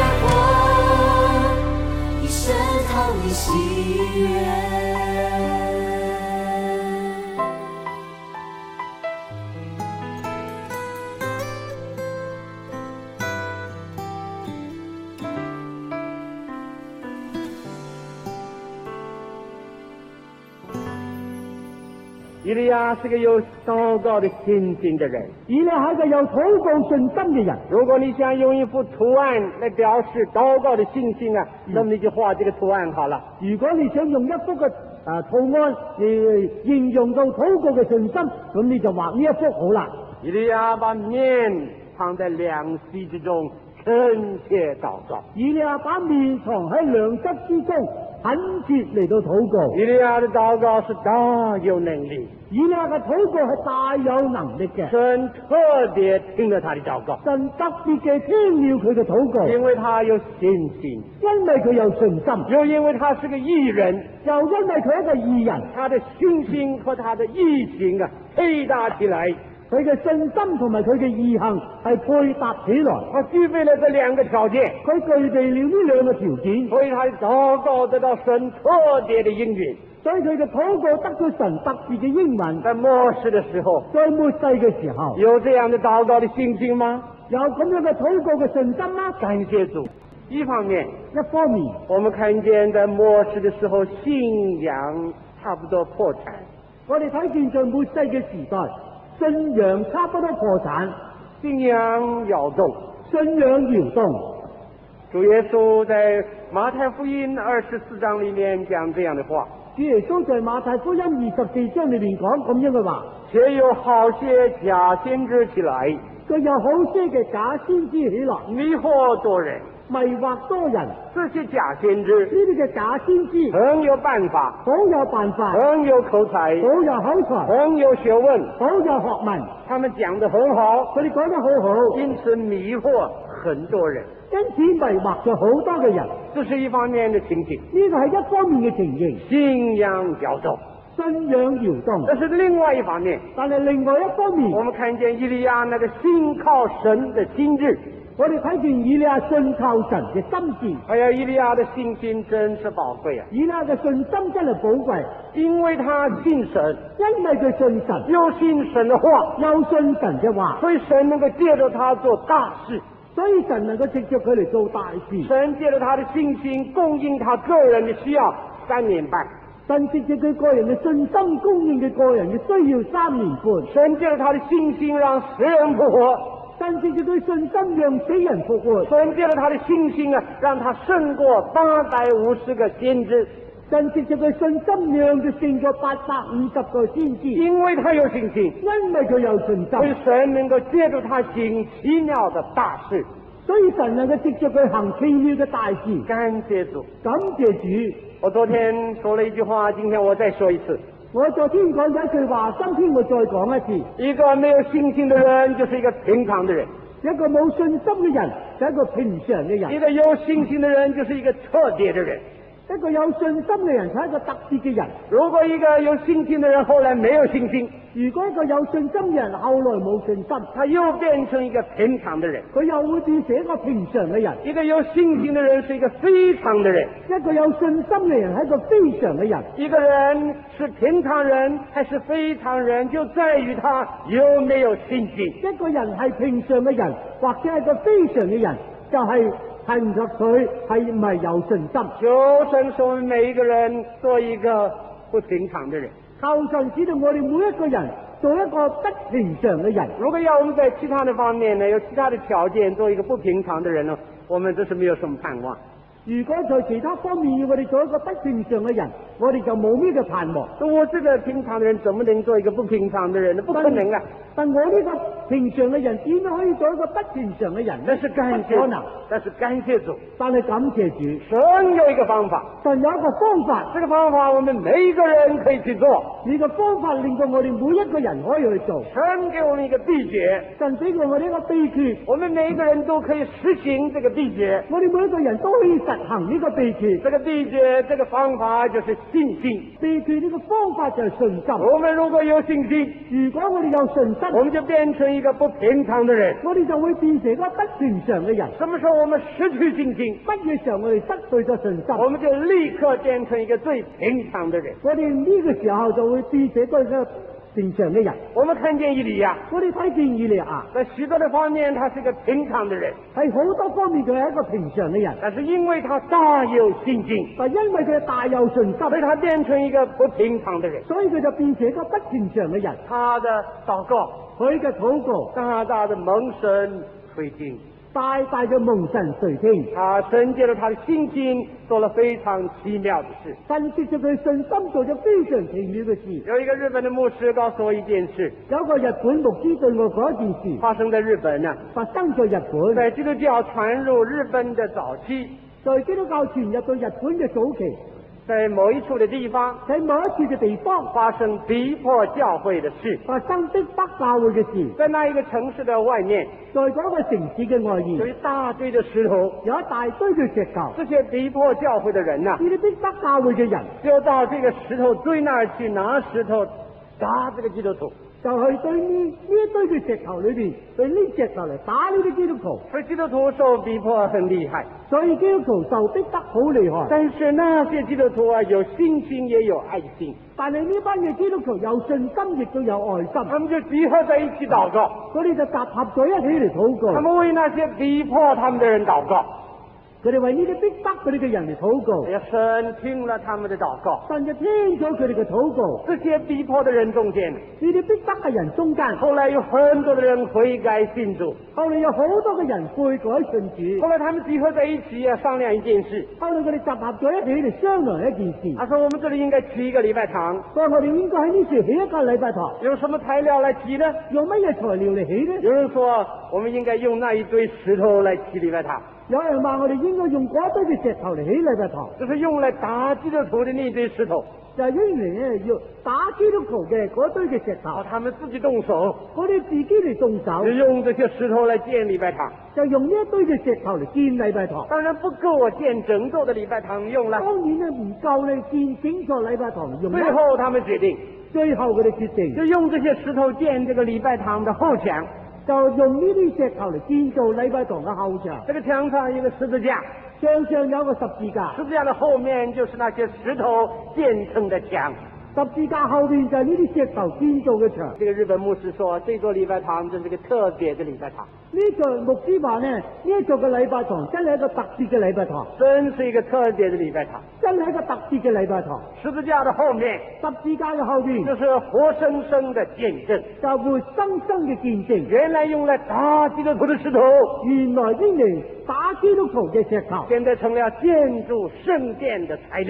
活，一生讨你喜悦。 以利亚是个有祷告的信心的人， 以利亚係個有禱告信心嘅人。 如果你想用一幅圖案來表示禱告的信心啊， 嗯、 那麼你就畫這個圖案好了。 如果你想用一幅嘅啊圖案嚟形容到禱告嘅信心，咁你就畫呢一幅好啦。 以利亞把面藏在兩膝之中，懇切禱告。 以利亞把面藏喺兩膝之中，懇切嚟到禱告。 以利亞的禱告是大有能力。 以利亞嘅禱告係大有能力嘅， 神特別聽了他的禱告， 神特別嘅聽了佢嘅禱告， 因為他有信心， 因為佢有信心， 又因為他是個義人， 又因為佢係一個義人， 他的信心和他的義行啊配搭起來， 佢嘅信心同埋佢嘅義行係配搭起來， 他具備了這兩個條件， 佢具備了呢兩個條件， 所以他的禱告得到神特別的應允。 所以佢嘅禱告得到神特別嘅應允。 在末世的時候， 在末世嘅時候， 有這樣的禱告的信心嗎？ 有咁樣嘅禱告嘅信心嗎？ 感謝主。一方面， 一方面， 我們看見在末世的時候，信仰差不多破產。 我哋睇見在末世嘅時代，信仰差不多破產， 信仰搖動， 信仰搖動。 主耶穌在馬太福音二十四章裏面講這樣的話。 主耶穌在馬太福音二十四章裏面講咁樣嘅話， 且有好些假先知起來， 佢有好些嘅假先知起來， 迷惑多人， 迷惑多人。 這些假先知， 呢啲嘅假先知， 很有辦法， 好有辦法， 很有口才， 好有口才， 很有學問， 好有學問。 他們講得很好， 佢哋講得好好， 因此迷惑很多人。 因此迷惑咗好多嘅人， 這是一方面的情形。 呢個係一方面嘅情形， 信仰搖動， 信仰搖動。 這是另外一方面。 但係另外一方面， 我們看見以利亞那個信靠神的心智， 我哋睇見以利亞信靠神嘅心智。 哎呀，以利亞的信心真是寶貴啊！ 以利亞嘅信心真係寶貴， 因為他信神， 因為佢信神， 又信神的話， 又信神嘅話， 所以神能夠借着他做大事。 所以神能夠藉着佢嚟做大事。 神借着他的信心供應他個人的需要三年半。 神藉着佢個人嘅信心供應佢個人嘅需要三年半。 神借着他的信心讓死人復活。 神藉着佢信心讓死人復活。 神借着他的信心啊，讓他勝過八百五十個先知。 神藉着佢信心讓佢勝咗八百五十個先知， 因为他有信心， 因為佢有信心， 所以神能够借助他行奇妙的大事。 所以神能夠藉着佢行奇妙嘅大事。 感謝主， 感謝主。 我昨天說了一句話，今天我再說一次。 我昨天講咗一句話，今天我再講一次。 一個沒有信心的人，就是一個平常的人； 一個冇信心嘅人，就係一個平常嘅人； 一個有信心的人，就是一個特別的人。 一個有信心嘅人，就係一個特別嘅人。 如果一個有信心的人後來沒有信心， 如果一個有信心嘅人後來冇信心， 他又變成一個平常的人， 佢又會變成一個平常嘅人。 一個有信心的人是一個非常的人， 一個有信心嘅人係一個非常嘅人。 一個人是平常人還是非常人，就在於他有沒有信心。 一個人係平常嘅人，或者係個非常嘅人，就係憑着佢係唔係有信心。 求神使我們每一個人做一個不平常的人。 求神使到我哋每一個人做一個不平常嘅人。 如果要我們在其他的方面呢，有其他的條件做一個不平常的人呢，我們真是沒有什麼盼望。 如果在其他方面要我哋做一個不平常嘅人，我哋就冇咩嘅盼望。 我這個平常的人怎麼能做一個不平常的人呢？不可能啊！ 但我呢個平常嘅人點樣可以做一個不平常嘅人？ 但是感謝，可能，但是感謝主， 但係感謝主， 神有一個方法， 神有一個方法， 這個方法我們每一個人可以去做。 呢個方法令到我哋每一個人可以去做。 神給我們一個秘訣， 神俾我哋一個秘訣， 我們每一個人都可以實行這個秘訣。 我哋每一個人都可以實行呢個秘訣。 這個秘訣，這個方法就是信心。 秘訣呢個方法就係信心。 我們如果有信心， 如果我哋有信心， 我們就變成一個不平常的人， 我哋就會變成一個不平常嘅人。 什麼時候我們失去信心？ 乜嘢時候我哋失去咗信心？ 我們就立刻變成一個最平常的人。 我哋呢個時候就會變成一個平常嘅人。 我們看見以利亞， 我哋睇見以利亞， 在許多的方面他是一個平常的人， 喺好多方面佢係一個平常嘅人。 但是因為他大有信心， 但因為佢大有信心， 所以他變成一個不平常的人， 所以佢就變成一個不平常嘅人。 他的禱告， 佢嘅禱告， 大大的蒙神垂聽， 大大嘅蒙神垂聽。 他神借着他的信心做了非常奇妙的事， 神借着佢信心做咗非常奇妙嘅事。 有一個日本的牧師告訴我一件事， 有個日本牧師對我講一件事， 發生在日本啊， 發生在日本， 在基督教傳入日本的早期， 在基督教傳入到日本嘅早期， 在某一處的地方， 喺某一處嘅地方發生逼迫教會的事， 發生逼迫教會嘅事。 在那一個城市的外面， 在嗰個城市嘅外面， 有一大堆的石頭， 有一大堆嘅石頭。 這些逼迫教會的人呐、啊， 呢啲逼迫教會嘅人， 就到這個石頭堆那兒去拿石頭打這個基督徒。 就去對呢呢一堆嘅石頭裏邊，對呢石頭嚟打呢啲基督徒。 所以基督徒受逼迫很厲害， 所以基督徒受逼得好厲害。 但是那些基督徒啊，有信心也有愛心。 但係呢班嘅基督徒有信心，亦都有愛心。 他們就集合在一起禱告， 佢哋就集合咗一起嚟禱告。 他們為那些逼迫他們的人禱告。 佢哋為呢啲逼迫佢哋嘅人嚟禱告， 神聽了他們的禱告， 神就聽咗佢哋嘅禱告。 這些逼迫的人中間， 呢啲逼迫嘅人中間， 後來有很多的人悔改信主， 後來有好多嘅人悔改信主。 後來他們集合在一起啊，商量一件事。 後來佢哋集合咗一起嚟商量一件事。 他說：我們這裡應該起一個禮拜堂。 所以我哋應該喺呢處起一個禮拜堂。 用什麼材料來起呢？ 用乜嘢材料嚟起呢？ 有人說我們應該用那一堆石頭來起禮拜堂。 有人話我哋應該用嗰堆嘅石頭嚟起禮拜堂， 就是用來打基督徒的那堆石頭， 就係用嚟咧要打基督徒嘅嗰堆嘅石頭。 他們自己動手， 嗰啲自己嚟動手， 就用這些石頭來建禮拜堂， 就用呢一堆嘅石頭嚟建禮拜堂。 當然不夠我建整座的禮拜堂用啦。 當然咧唔夠你建整座禮拜堂用。 最後他們決定， 最後佢哋決定就用這些石頭建這個禮拜堂的後牆。 就用呢啲石頭嚟建造禮拜堂嘅後牆。 這個牆上有個十字架， 牆上有個十字架， 十字架的後面就是那些石頭建成的牆。 十字架後面就係呢啲石頭建造嘅牆。 這個日本牧師說，這座禮拜堂真是個特別的禮拜堂。 呢座牧師話呢，呢一座嘅禮拜堂真係一個特別嘅禮拜堂， 真是一個特別的禮拜堂， 真係一個特別嘅禮拜堂。 十字架的後面， 十字架嘅後面就是活生生的見證， 就活生生嘅見證。 原來用來打基督徒的石頭， 原來用嚟打基督徒嘅石頭， 現在成了建築聖殿的材料。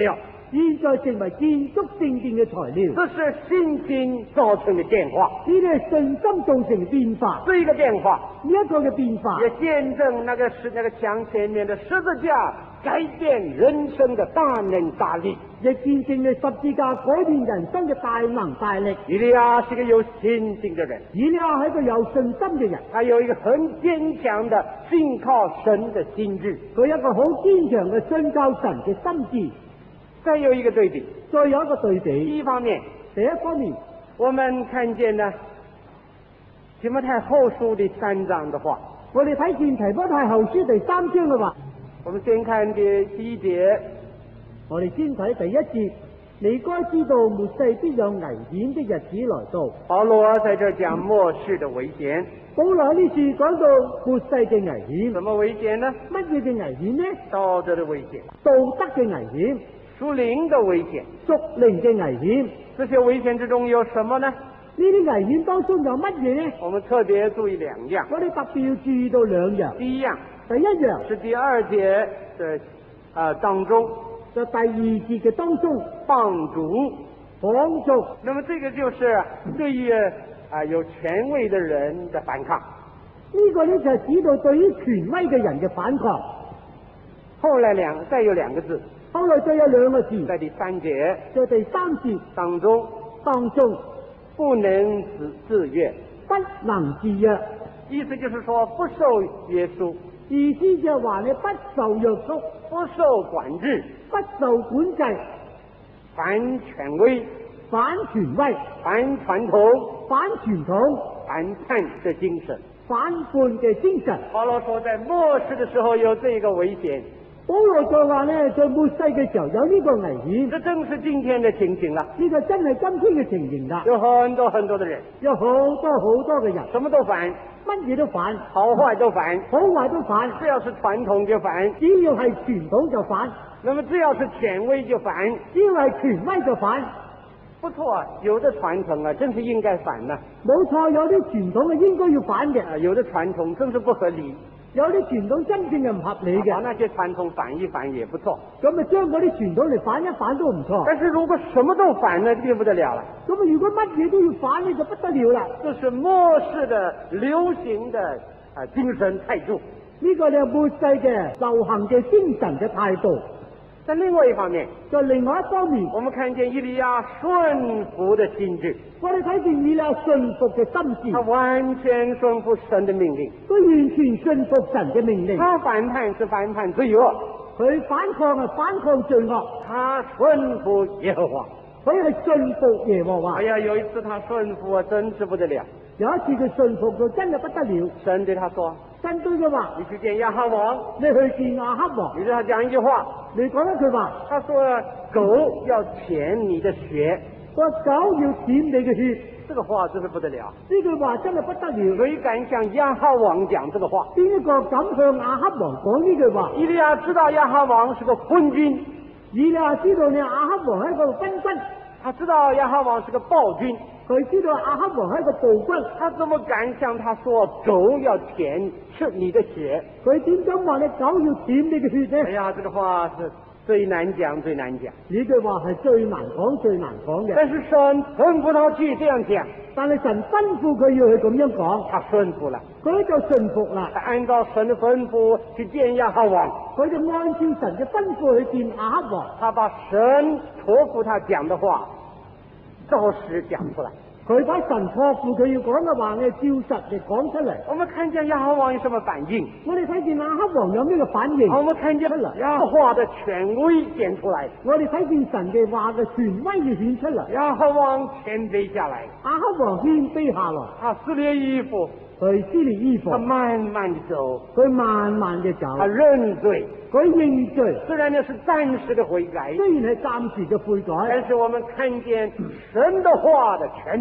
現在成為建築聖殿嘅材料。 這是信心造成的變化， 呢啲係信心造成嘅變化。 這一個變化， 呢一個嘅變化， 也見證那個是那個牆前面的十字架改變人生的大能大力， 亦見證嘅十字架改變人生嘅大能大力。 以利亞是個有信心的人， 以利亞係一個有信心嘅人， 他有一個很堅強的信靠神的心智， 佢有一個好堅強嘅信靠神嘅心智。 再有一個對比， 再有一個對比， 第一方面， 第一方面， 我們看見呢提摩太後書第三章的話， 我哋睇見提摩太後書第三章嘅話， 我們先看第第一節， 我哋先睇第一節，你該知道末世必有危險的日子來到。 保羅在這講末世的危險， 保羅呢處講到末世嘅危險， 什麼危險呢？ 乜嘢嘅危險呢？ 道德的危險， 道德嘅危險， 屬靈的危險， 屬靈嘅危險。 這些危險之中有什麼呢？ 呢啲危險當中有乜嘢呢？ 我們特別注意兩樣， 我哋特別要注意到兩樣。 第一樣， 第一樣是第二節的啊當中， 就第二節嘅當中放逐， 放逐。 那麼這個就是對於啊有權威的人的反抗。 呢個呢就係指到對於權威嘅人嘅反抗。 後來兩再有兩個字， 後來再有兩個字， 在第三節， 在第三節當中， 當中不能自自約， 不能自約， 意思就是說不受約束， 意思就係話你不受約束， 不受管制， 不受管制， 反權威， 反權威， 反傳統， 反傳統， 反叛的精神， 反叛嘅精神。 保羅說，在末世的時候有這個危險。 保羅就話呢，在末世嘅時候有呢個危險。 這正是今天的情形了。 呢個真係今天嘅情形啦。 有很多很多的人， 有好多好多嘅人， 什麼都反， 乜嘢都反， 好壞都反， 好壞都反。 只要是傳統就反， 只要係傳統就反。 那麼只要是權威就反， 只要係權威就反。 不錯，有的傳統啊，真是應該反的。 冇錯，有啲傳統係應該要反嘅。 啊，有的傳統真是不合理。 有啲傳統真正係唔合理嘅， 把那些傳統反一反也不錯。 咁咪將嗰啲傳統嚟反一反都唔錯。 但是如果什麼都反呢，就不得了了。 咁啊，如果乜嘢都要反呢，就不得了啦。 這是末世的流行的啊精神態度。 呢個係末世嘅流行嘅精神嘅態度。 在另外一方面， 在另外一方面， 我們看見以利亞順服的心智。 我哋睇見以利亞順服嘅心智， 他完全順服神的命令， 佢完全順服神嘅命令。 他反叛是反叛罪惡， 佢反抗係反抗罪惡。 他順服耶和華， 佢係順服耶和華。 哎呀，有一次他順服啊，真是不得了。 有一次佢順服到真係不得了。 神對他說： 神對佢話， 你去見亞哈王， 你去見亞哈王， 你對他講一句話， 你講一句話。 他說：狗要舔你的血， 個狗要舔你嘅血。 這個話真是不得了。 呢句話真係不得了。 誰敢向亞哈王講這個話？ 邊一個敢向亞哈王講呢句話？ 以利亞知道亞哈王是個昏君， 以利亞知道你亞哈王係一個昏君， 他知道亞哈王是個暴君。 佢知道亞哈王係一個暴君， 他怎麼敢向他說狗要舔吃你的血？ 佢點敢話你狗要舔你嘅血呢？ 哎呀，這個話是最難講，最難講。 呢句話係最難講，最難講嘅。 但是神吩咐他去這樣講， 但係神吩咐佢要去咁樣講， 他順服了， 佢就順服啦。 他按照神的吩咐去見亞哈王， 佢就按照神嘅吩咐去見亞哈王， 他把神託付他講的話照實講出來。 佢把神託付佢要講嘅話呢，照實地講出嚟。 我們看見亞哈王有什麼反應？ 我哋睇見亞哈王有咩嘅反應？ 我們看見亞哈話的權威顯出來。 我哋睇見神嘅話嘅權威要顯出嚟。 亞哈王謙卑下來， 亞哈王謙卑下來， 他撕裂衣服， 佢撕裂衣服， 他慢慢地走， 佢慢慢嘅走， 他認罪， 佢認罪。 雖然呢是暫時的悔改， 雖然係暫時嘅悔改， 但是我們看見神的話的權柄。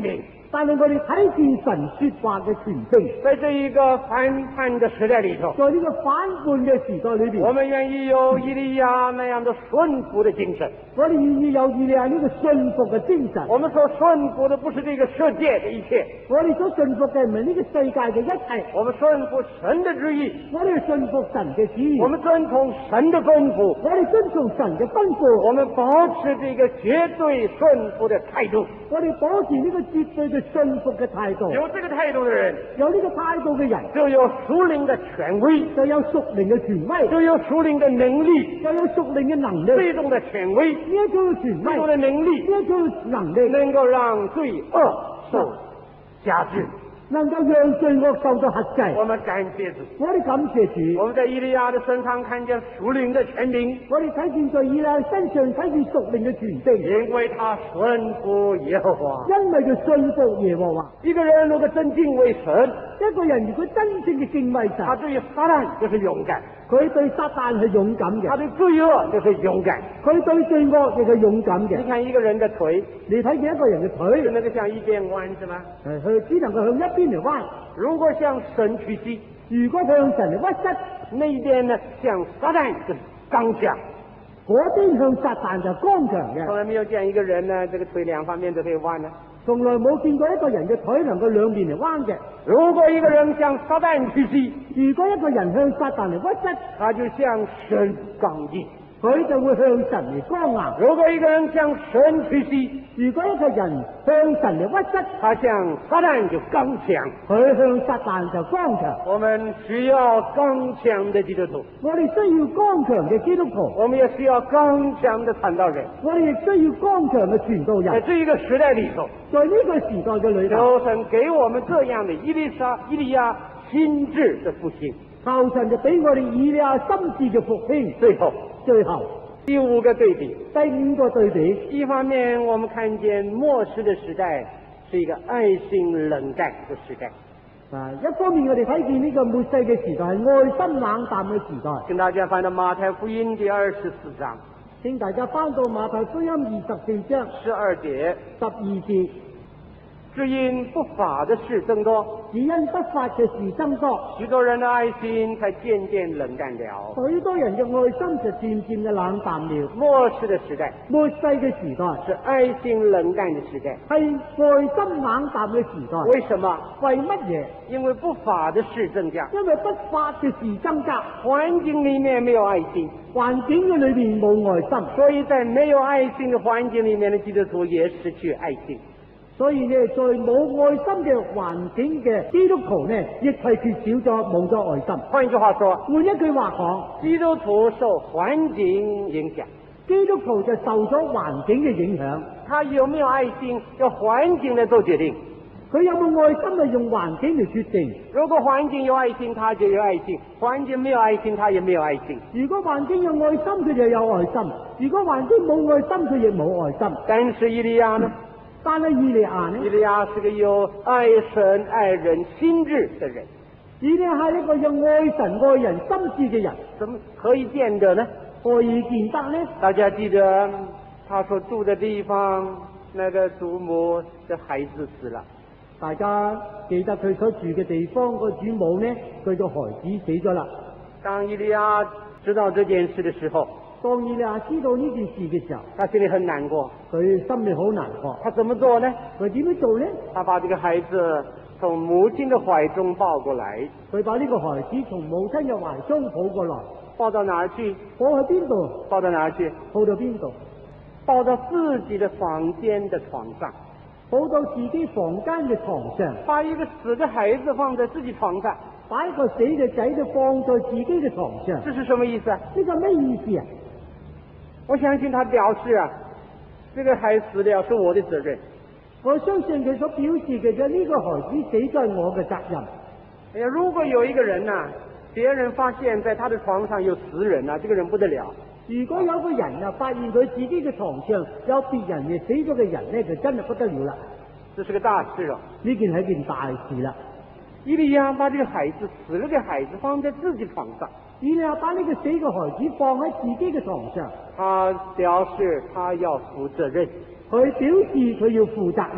但係我哋睇見神說話嘅權柄， 在這一個反叛的時代裏頭， 在呢個反叛嘅時代裏邊， 我們願意有以利亞那樣的順服的精神。 我哋願意有以利亞呢個順服嘅精神。 我們所順服的不是這個世界的一切， 我哋所順服嘅唔係呢個世界嘅一切， 我們順服神的旨意， 我哋順服神嘅旨意， 我們遵從神的吩咐， 我哋遵從神嘅吩咐， 我們保持這個絕對順服的態度。 我哋保持呢個絕對嘅順服嘅態度。 有這個態度的人， 有呢個態度嘅人， 就有屬靈的權威， 就有屬靈嘅權威， 就有屬靈的能力， 就有屬靈嘅能力。 這種的權威， 呢一種嘅權威， 這種的能力， 呢一種嘅能力， 能夠讓罪惡受轄制， 能夠讓罪惡受到轄制。 我們感謝主， 我哋感謝主。 我們在以利亞的身上看見屬靈的權柄， 我哋睇見在以利亞身上睇見屬靈嘅權柄， 因為他順服耶和華， 因為佢順服耶和華。 一個人如果真敬畏神， 一個人如果真正嘅敬畏神， 他對於撒旦就是勇敢， 佢對撒旦係勇敢嘅， 他對罪惡就是勇敢， 佢對罪惡亦係勇敢嘅。 你看一個人的腿， 你睇見一個人嘅腿， 是那個向一邊彎是嗎？ 誒，佢只能夠向一邊嚟彎。 如果向神屈膝， 如果向神嚟屈膝， 那一邊呢向撒旦就是剛強， 嗰邊向撒旦就剛強嘅。 從來沒有見一個人呢，這個腿兩方面都可以彎呢。 從來冇見過一個人嘅腿能夠兩邊嚟彎嘅。 如果一個人向撒旦屈膝， 如果一個人向撒旦嚟屈膝， 他就向神剛硬， 佢就會向神嚟剛硬。 如果一個人向神屈膝， 如果一個人向神嚟屈膝， 他向撒旦就剛強， 佢向撒旦就剛強。 我們需要剛強的基督徒， 我哋需要剛強嘅基督徒， 我們也需要剛強的傳道人， 我哋亦需要剛強嘅傳道人。 在這一個時代裏頭， 在呢個時代嘅裏頭， 求神給我們這樣的以利沙、以利亞心智的復興， 求神就俾我哋以利亞心智嘅復興。 最後， 最後第五個對比， 第五個對比， 一方面我們看見末世的時代是一個愛心冷淡的時代。 啊，一方面我哋睇見呢個末世嘅時代係愛心冷淡嘅時代。 請大家翻到馬太福音第二十四章， 請大家翻到馬太福音二十四章十二節， 十二節。 只因不法的事增多， 只因不法嘅事增多， 許多人的愛心才漸漸冷淡了。 許多人嘅愛心就漸漸嘅冷淡了。 末世的時代， 末世嘅時代是愛心冷淡的時代， 係愛心冷淡嘅時代。 為什麼？ 為乜嘢？ 因為不法的事增加， 因為不法嘅事增加， 環境裏面沒有愛心， 環境嘅裏面冇愛心， 所以在沒有愛心的環境裏面的基督徒也失去愛心。 所以呢，在冇愛心嘅環境嘅基督徒呢，亦係缺少咗冇咗愛心。 換一句話說， 換一句話講， 基督徒受環境影響， 基督徒就受咗環境嘅影響。 他有沒有愛心，由環境來做決定。 佢有冇愛心，係用環境嚟決定。 如果環境有愛心，他就有愛心；環境沒有愛心，他也沒有愛心。 如果環境有愛心，佢就有愛心；如果環境冇愛心，佢亦冇愛心。 但是以利亞呢？ 但係以利亞呢？ 以利亞是個有愛神愛人心智的人。 以利亞係一個有愛神愛人心智嘅人。 怎麼可以見得呢？ 可以見得呢？ 大家記得他所住的地方，那個祖母的孩子死了。 大家記得佢所住嘅地方，個祖母呢，佢個孩子死咗啦。 當以利亞知道這件事的時候， 當以利亞知道呢件事嘅時候， 他心裏很難過， 佢心裏好難過。 他怎麼做呢？ 佢點樣做呢？ 他把這個孩子從母親的懷中抱過來， 佢把呢個孩子從母親嘅懷中抱過來， 抱到哪兒去？ 抱去邊度？ 抱到哪兒去？ 抱到邊度？ 抱到自己的房間的床上。 抱到自己房間嘅床上， 把一個死的孩子放在自己床上， 把一個死嘅仔就放在自己嘅床上， 這是什麼意思啊？ 呢個咩意思啊？ 我相信他表示啊，這個孩子死了是我的責任。 我相信佢所表示嘅就呢個孩子死在我嘅責任。 哎呀，如果有一個人啊，別人發現在他的床上有死人啊，這個人不得了。 如果有個人啊發現佢自己嘅床上有別人嘅死咗嘅人呢，就真係不得了啦！ 這是個大事啊！ 呢件係件大事啦！ 以利亞把這個孩子死了嘅孩子放在自己床上， 以利亞把呢個死嘅孩子放喺自己嘅床上， 他表示他要負責任， 佢表示佢要負責任。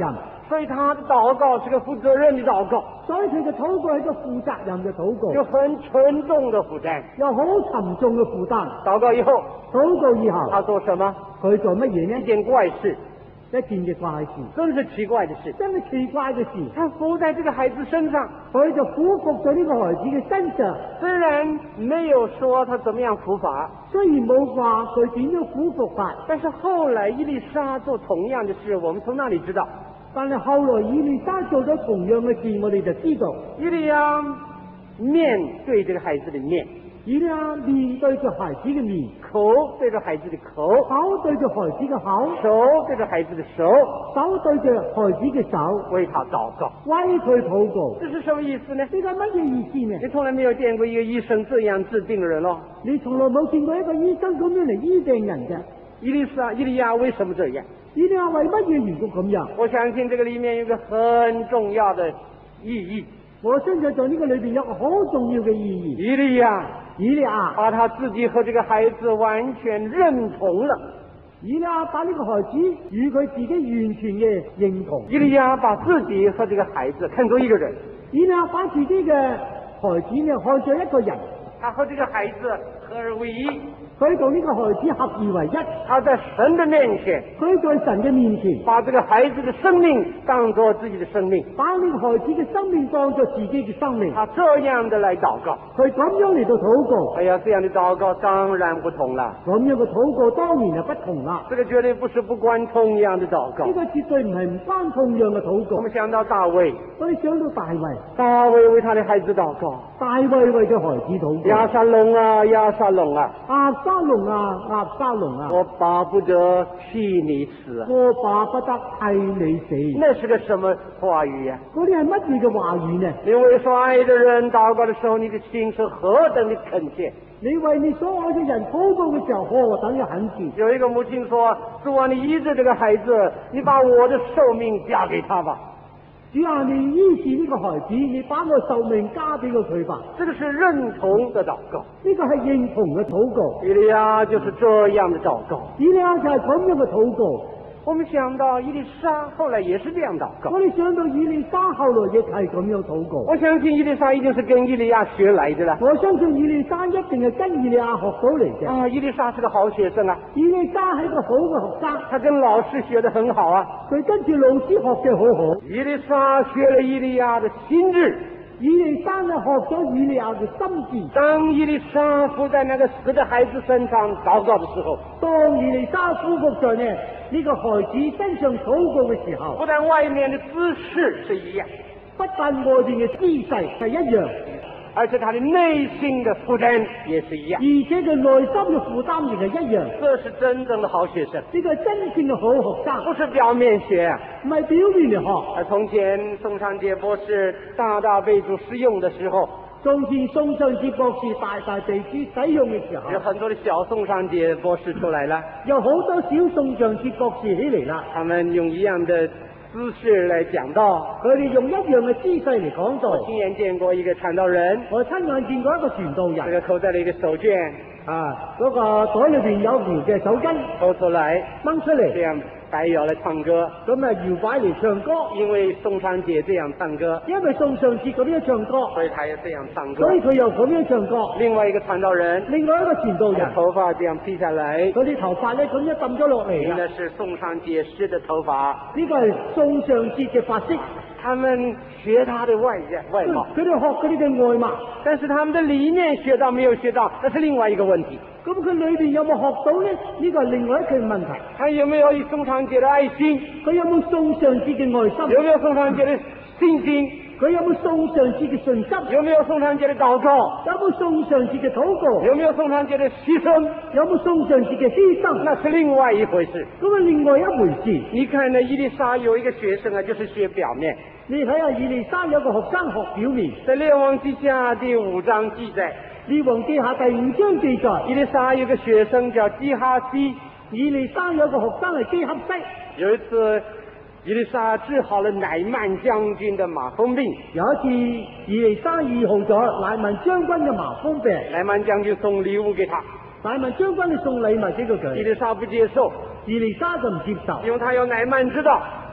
所以他的祷告是个负责任的祷告， 所以佢嘅禱告係一個負責任嘅禱告， 有很沉重的負擔， 有好沉重嘅負擔。 禱告以後， 禱告以後， 他做什麼？ 佢做乜嘢呢？ 一件怪事， 一件嘅怪事， 真是奇怪的事， 真係奇怪嘅事。 他伏在這個孩子身上， 佢就俯伏在呢個孩子嘅身上。 雖然沒有說他怎麼樣伏法， 雖然冇話佢點樣俯伏法， 但是後來伊麗莎做同樣的事，我們從那裡知道。 但係後來以利沙做咗同樣嘅事，我哋就知道。 伊利亞面對這個孩子的面， 以利亞面對住孩子嘅面， 口對着孩子的口， 口對住孩子嘅口， 手對着孩子的手， 手對住孩子嘅手， 為他禱告， 為佢禱告。 這是什麼意思呢？ 呢個乜嘢意思呢？ 你從來沒有見過一個醫生這樣治病人咯？ 你從來冇見過一個醫生咁樣嚟醫病人嘅。 伊麗莎、伊利亞為什麼這樣？ 伊利亞為乜嘢緣故咁樣？ 我相信這個裏面有一個很重要的意義。 我相信在呢個裏邊有個好重要嘅意義。 伊利亞， 伊利亞把他自己和這個孩子完全認同了。 伊利亞把呢個孩子與佢自己完全嘅認同。 伊利亞把自己和這個孩子看作一個人。 伊利亞把自己嘅孩子呢看作一個人。 他和這個孩子合而為一。 佢同呢個孩子合而為一， 他在神的面前， 佢在神嘅面前， 把這個孩子的生命當作自己的生命， 把呢個孩子嘅生命當作自己嘅生命。 他這樣的來禱告， 佢咁樣嚟到禱告。 哎呀，這樣的禱告當然不同了。 咁樣嘅禱告當然就不同啦。 這個絕對不是不關同樣的禱告。 呢個絕對唔係唔關同樣嘅禱告。 我們想到大衛， 我哋想到大衛， 大衛為他的孩子禱告， 大衛為佢孩子禱告。 押沙龍啊，押沙龍啊， 押沙龍啊。押沙龍啊！ 我巴不得替你死， 我巴不得替你死。 那是個什麼話語呀？ 嗰啲係乜嘢嘅話語呢？ 你為所愛的人禱告的時候，你的心是何等的懇切。 你為你所愛嘅人禱告嘅時候，何等嘅懇切。 有一個母親說：主啊，你醫治這個孩子，你把我的壽命嫁給他吧。 主啊，你醫治呢個孩子，你把我壽命加俾個佢吧。 這個是認同的禱告， 呢個係認同嘅禱告。 以利亞就是這樣的禱告， 以利亞就係咁樣嘅禱告。 我們想到以利沙後來也是這樣禱告， 我哋想到以利沙後來亦係咁樣禱告。 我相信以利沙一定是跟以利亞學來的啦。 我相信以利沙一定係跟以利亞學到嚟嘅。 啊，以利沙是個好學生啊， 以利沙係個好嘅學生， 他跟老師學得很好啊， 佢跟住老師學得好好。 以利沙學了以利亞的心智。 以利沙呢學咗以利亞嘅心智。 當以利沙伏在那個死的孩子身上禱告的時候， 當以利沙俯伏在呢呢個孩子身上禱告嘅時候， 不但外面的姿勢是一樣， 不但外邊嘅姿勢係一樣， 而且他的內心的負擔也是一樣， 而且佢內心嘅負擔亦係一樣。 這是真正的好學生， 呢個真正嘅好學生， 不是表面學啊， 唔係表面嚟學。 而從前宋長傑博士大大被主使用的時候， 從前宋長傑博士大大被主使用嘅時候， 有很多的小宋長傑博士出來了， 有好多小宋長傑博士起嚟啦， 他們用一樣的姿勢來講道， 佢哋用一樣嘅姿勢嚟講道。 我親眼見過一個傳道人， 我親眼見過一個傳道人， 這個口袋裏嘅手绢啊，嗰、那個袋裏邊有條嘅手巾， 抽出來掹出嚟， 這樣擺搖嚟唱歌， 咁啊搖擺嚟唱歌。 因為宋長傑這樣唱歌， 因為宋長傑咁樣唱歌， 所以他也這樣唱歌， 所以佢又咁樣唱歌。 另外一個傳道人， 另外一個傳道人， 頭髮這樣披下來， 嗰啲頭髮咧咁樣揼咗落嚟， 那是宋長傑師的頭髮， 呢個係宋長傑嘅髮色。 他們學他的外外貌， 佢哋學佢哋嘅外貌， 但是他們的理念學到沒有學到，那是另外一個問題。 咁佢裏邊有冇學到呢？呢個係另外一個問題。 他有沒有宋長傑的愛心？ 佢有冇宋長傑嘅愛心？ 有沒有宋長傑的信心？ 佢有冇宋長傑嘅信心？ 有沒有宋長傑的禱告？ 有冇宋長傑嘅禱告？ 有沒有宋長傑的犧牲？ 有冇宋長傑嘅犧牲？ 那是另外一回事。 咁啊，另外一回事。 你看呢，伊麗莎有一個學生啊，就是學表面。 你睇下，以利沙有個學生學表面， 在列王記下第五章記載， 列王記下第五章記載， 伊麗莎有個學生叫基哈西， 以利沙有個學生係基哈西。 有一次，以利沙治好了乃曼將軍的麻風病。 有一次，以利沙醫好咗乃曼將軍嘅麻風病。 乃曼將軍送禮物給他， 乃曼將軍就送禮物俾佢， 以利沙不接受， 以利沙就唔接受， 因為他有乃曼知道。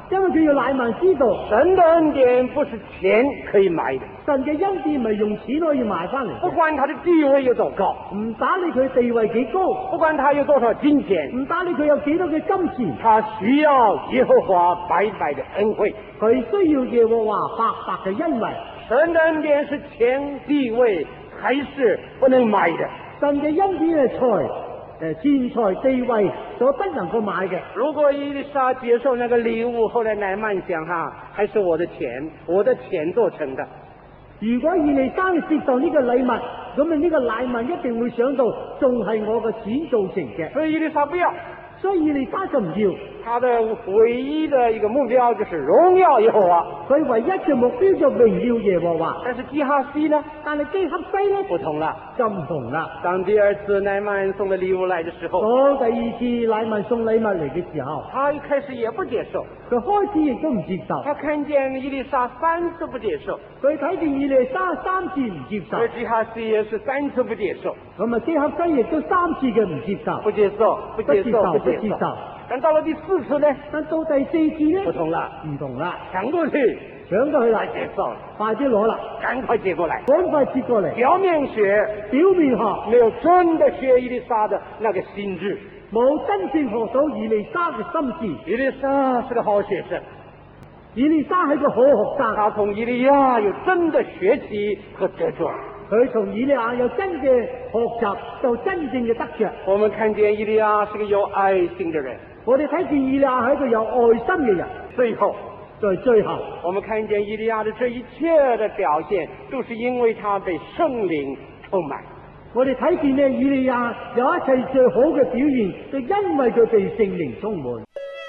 因為佢要乃縵知道， 神的恩典不是錢可以買的， 神嘅恩典唔係用錢可以買翻嚟， 不管他的地位有多高， 唔打理佢地位幾高， 不管他有多少金錢， 唔打理佢有幾多嘅金錢， 他需要耶和華白白的恩惠， 佢需要耶和華白白嘅恩惠。 神的恩典是錢地位還是不能買的， 神嘅恩典係財誒錢財地位所不能夠買嘅。 如果伊麗莎接受那個禮物，後來乃縵想哈，還是我的錢，我的錢做成的。 如果以利沙接受呢個禮物，咁啊呢個乃縵一定會想到，仲係我嘅錢造成嘅。 所以伊麗莎不要， 所以以利沙就唔要。 他的唯一的一個目標就是榮耀耶和華， 佢唯一嘅目標就榮耀耶和華。 但是基哈西呢？ 但係基哈西呢？ 不同了， 就唔同啦。 當第二次乃縵送的禮物來的時候， 當第二次乃縵送禮物嚟嘅時候， 他一開始也不接受， 佢開始亦都唔接受。 他看見伊麗莎三次不接受， 佢睇見以利沙三次唔接受， 而基哈西也是三次不接受， 咁啊基哈西亦都三次嘅唔接受， 不接受，不接受， 不接受。 但到了第四次呢？ 但到第四次呢？ 不同了， 唔同啦， 搶過去， 搶過去啦， 接受了， 快啲攞啦， 趕快接過來， 趕快接過嚟。 表面學， 表面學， 沒有真的學伊麗莎的那個心智， 冇真正學到以利沙嘅心智。 伊麗莎是個好學生， 以利沙係個好學生， 他從以利亞有真的學習和得着。 佢從以利亞有真嘅學習，就真正嘅得着。 我們看見以利亞是個有愛心的人， 我哋睇見以利亞係一個有愛心嘅人。 最後， 在最後， 我們看見以利亞的這一切的表現，都是因為他被聖靈充滿。 我哋睇見呢，以利亞有一切最好嘅表現，就因為佢被聖靈充滿。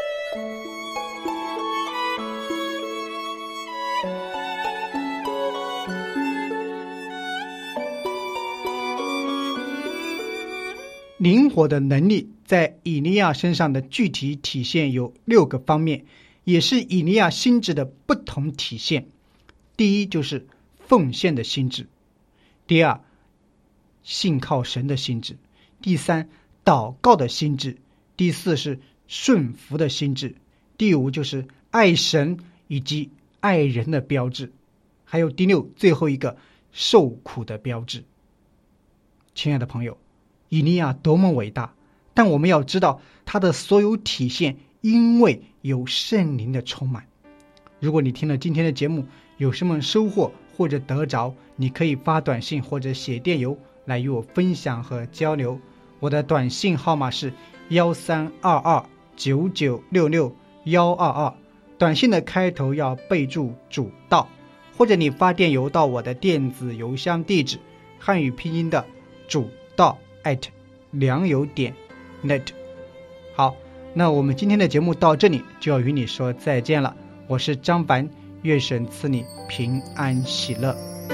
灵活的能力在以利亚身上的具体体现有六个方面，也是以利亚心智的不同体现。第一就是奉献的心智，第二信靠神的心智，第三祷告的心智，第四是顺服的心智，第五就是爱神以及爱人的标志，还有第六最后一个受苦的标志。亲爱的朋友，以利亚多么伟大，但我们要知道他的所有体现因为有圣灵的充满。如果你听了今天的节目有什么收获或者得着，你可以发短信或者写电邮来与我分享和交流。我的短信号码是幺三二二九九六六幺二二，短信的开头要备注主道，或者你发电邮到我的电子邮箱地址汉语拼音的主道 at 良友点 net。 好，那我们今天的节目到这里就要与你说再见了。我是张凡，愿神赐你平安喜乐。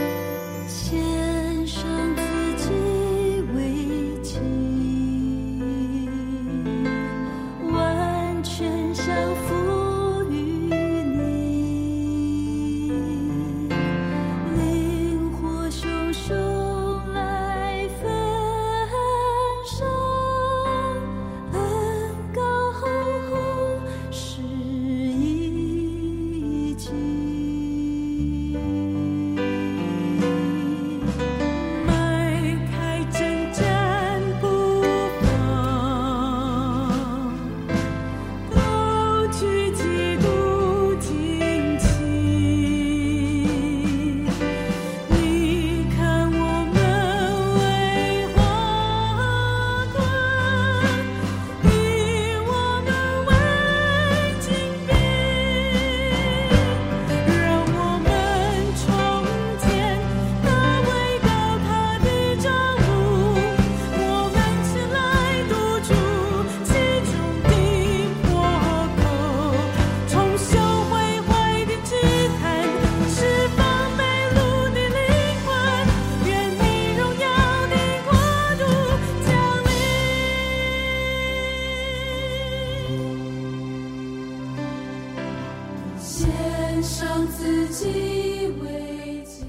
献上自己为祭，完全降服于你，灵火熊熊来焚烧，恩膏厚厚是一己。迈开征战步伐，高举基督旌旗。你看我们为华冠，以我们为精兵，让我们重建那位高塔的帐幕，我们前来堵住其中的破口，重修毁坏的祭坛，释放被掳的灵魂，愿你荣耀的国度降临。献上自己为祭。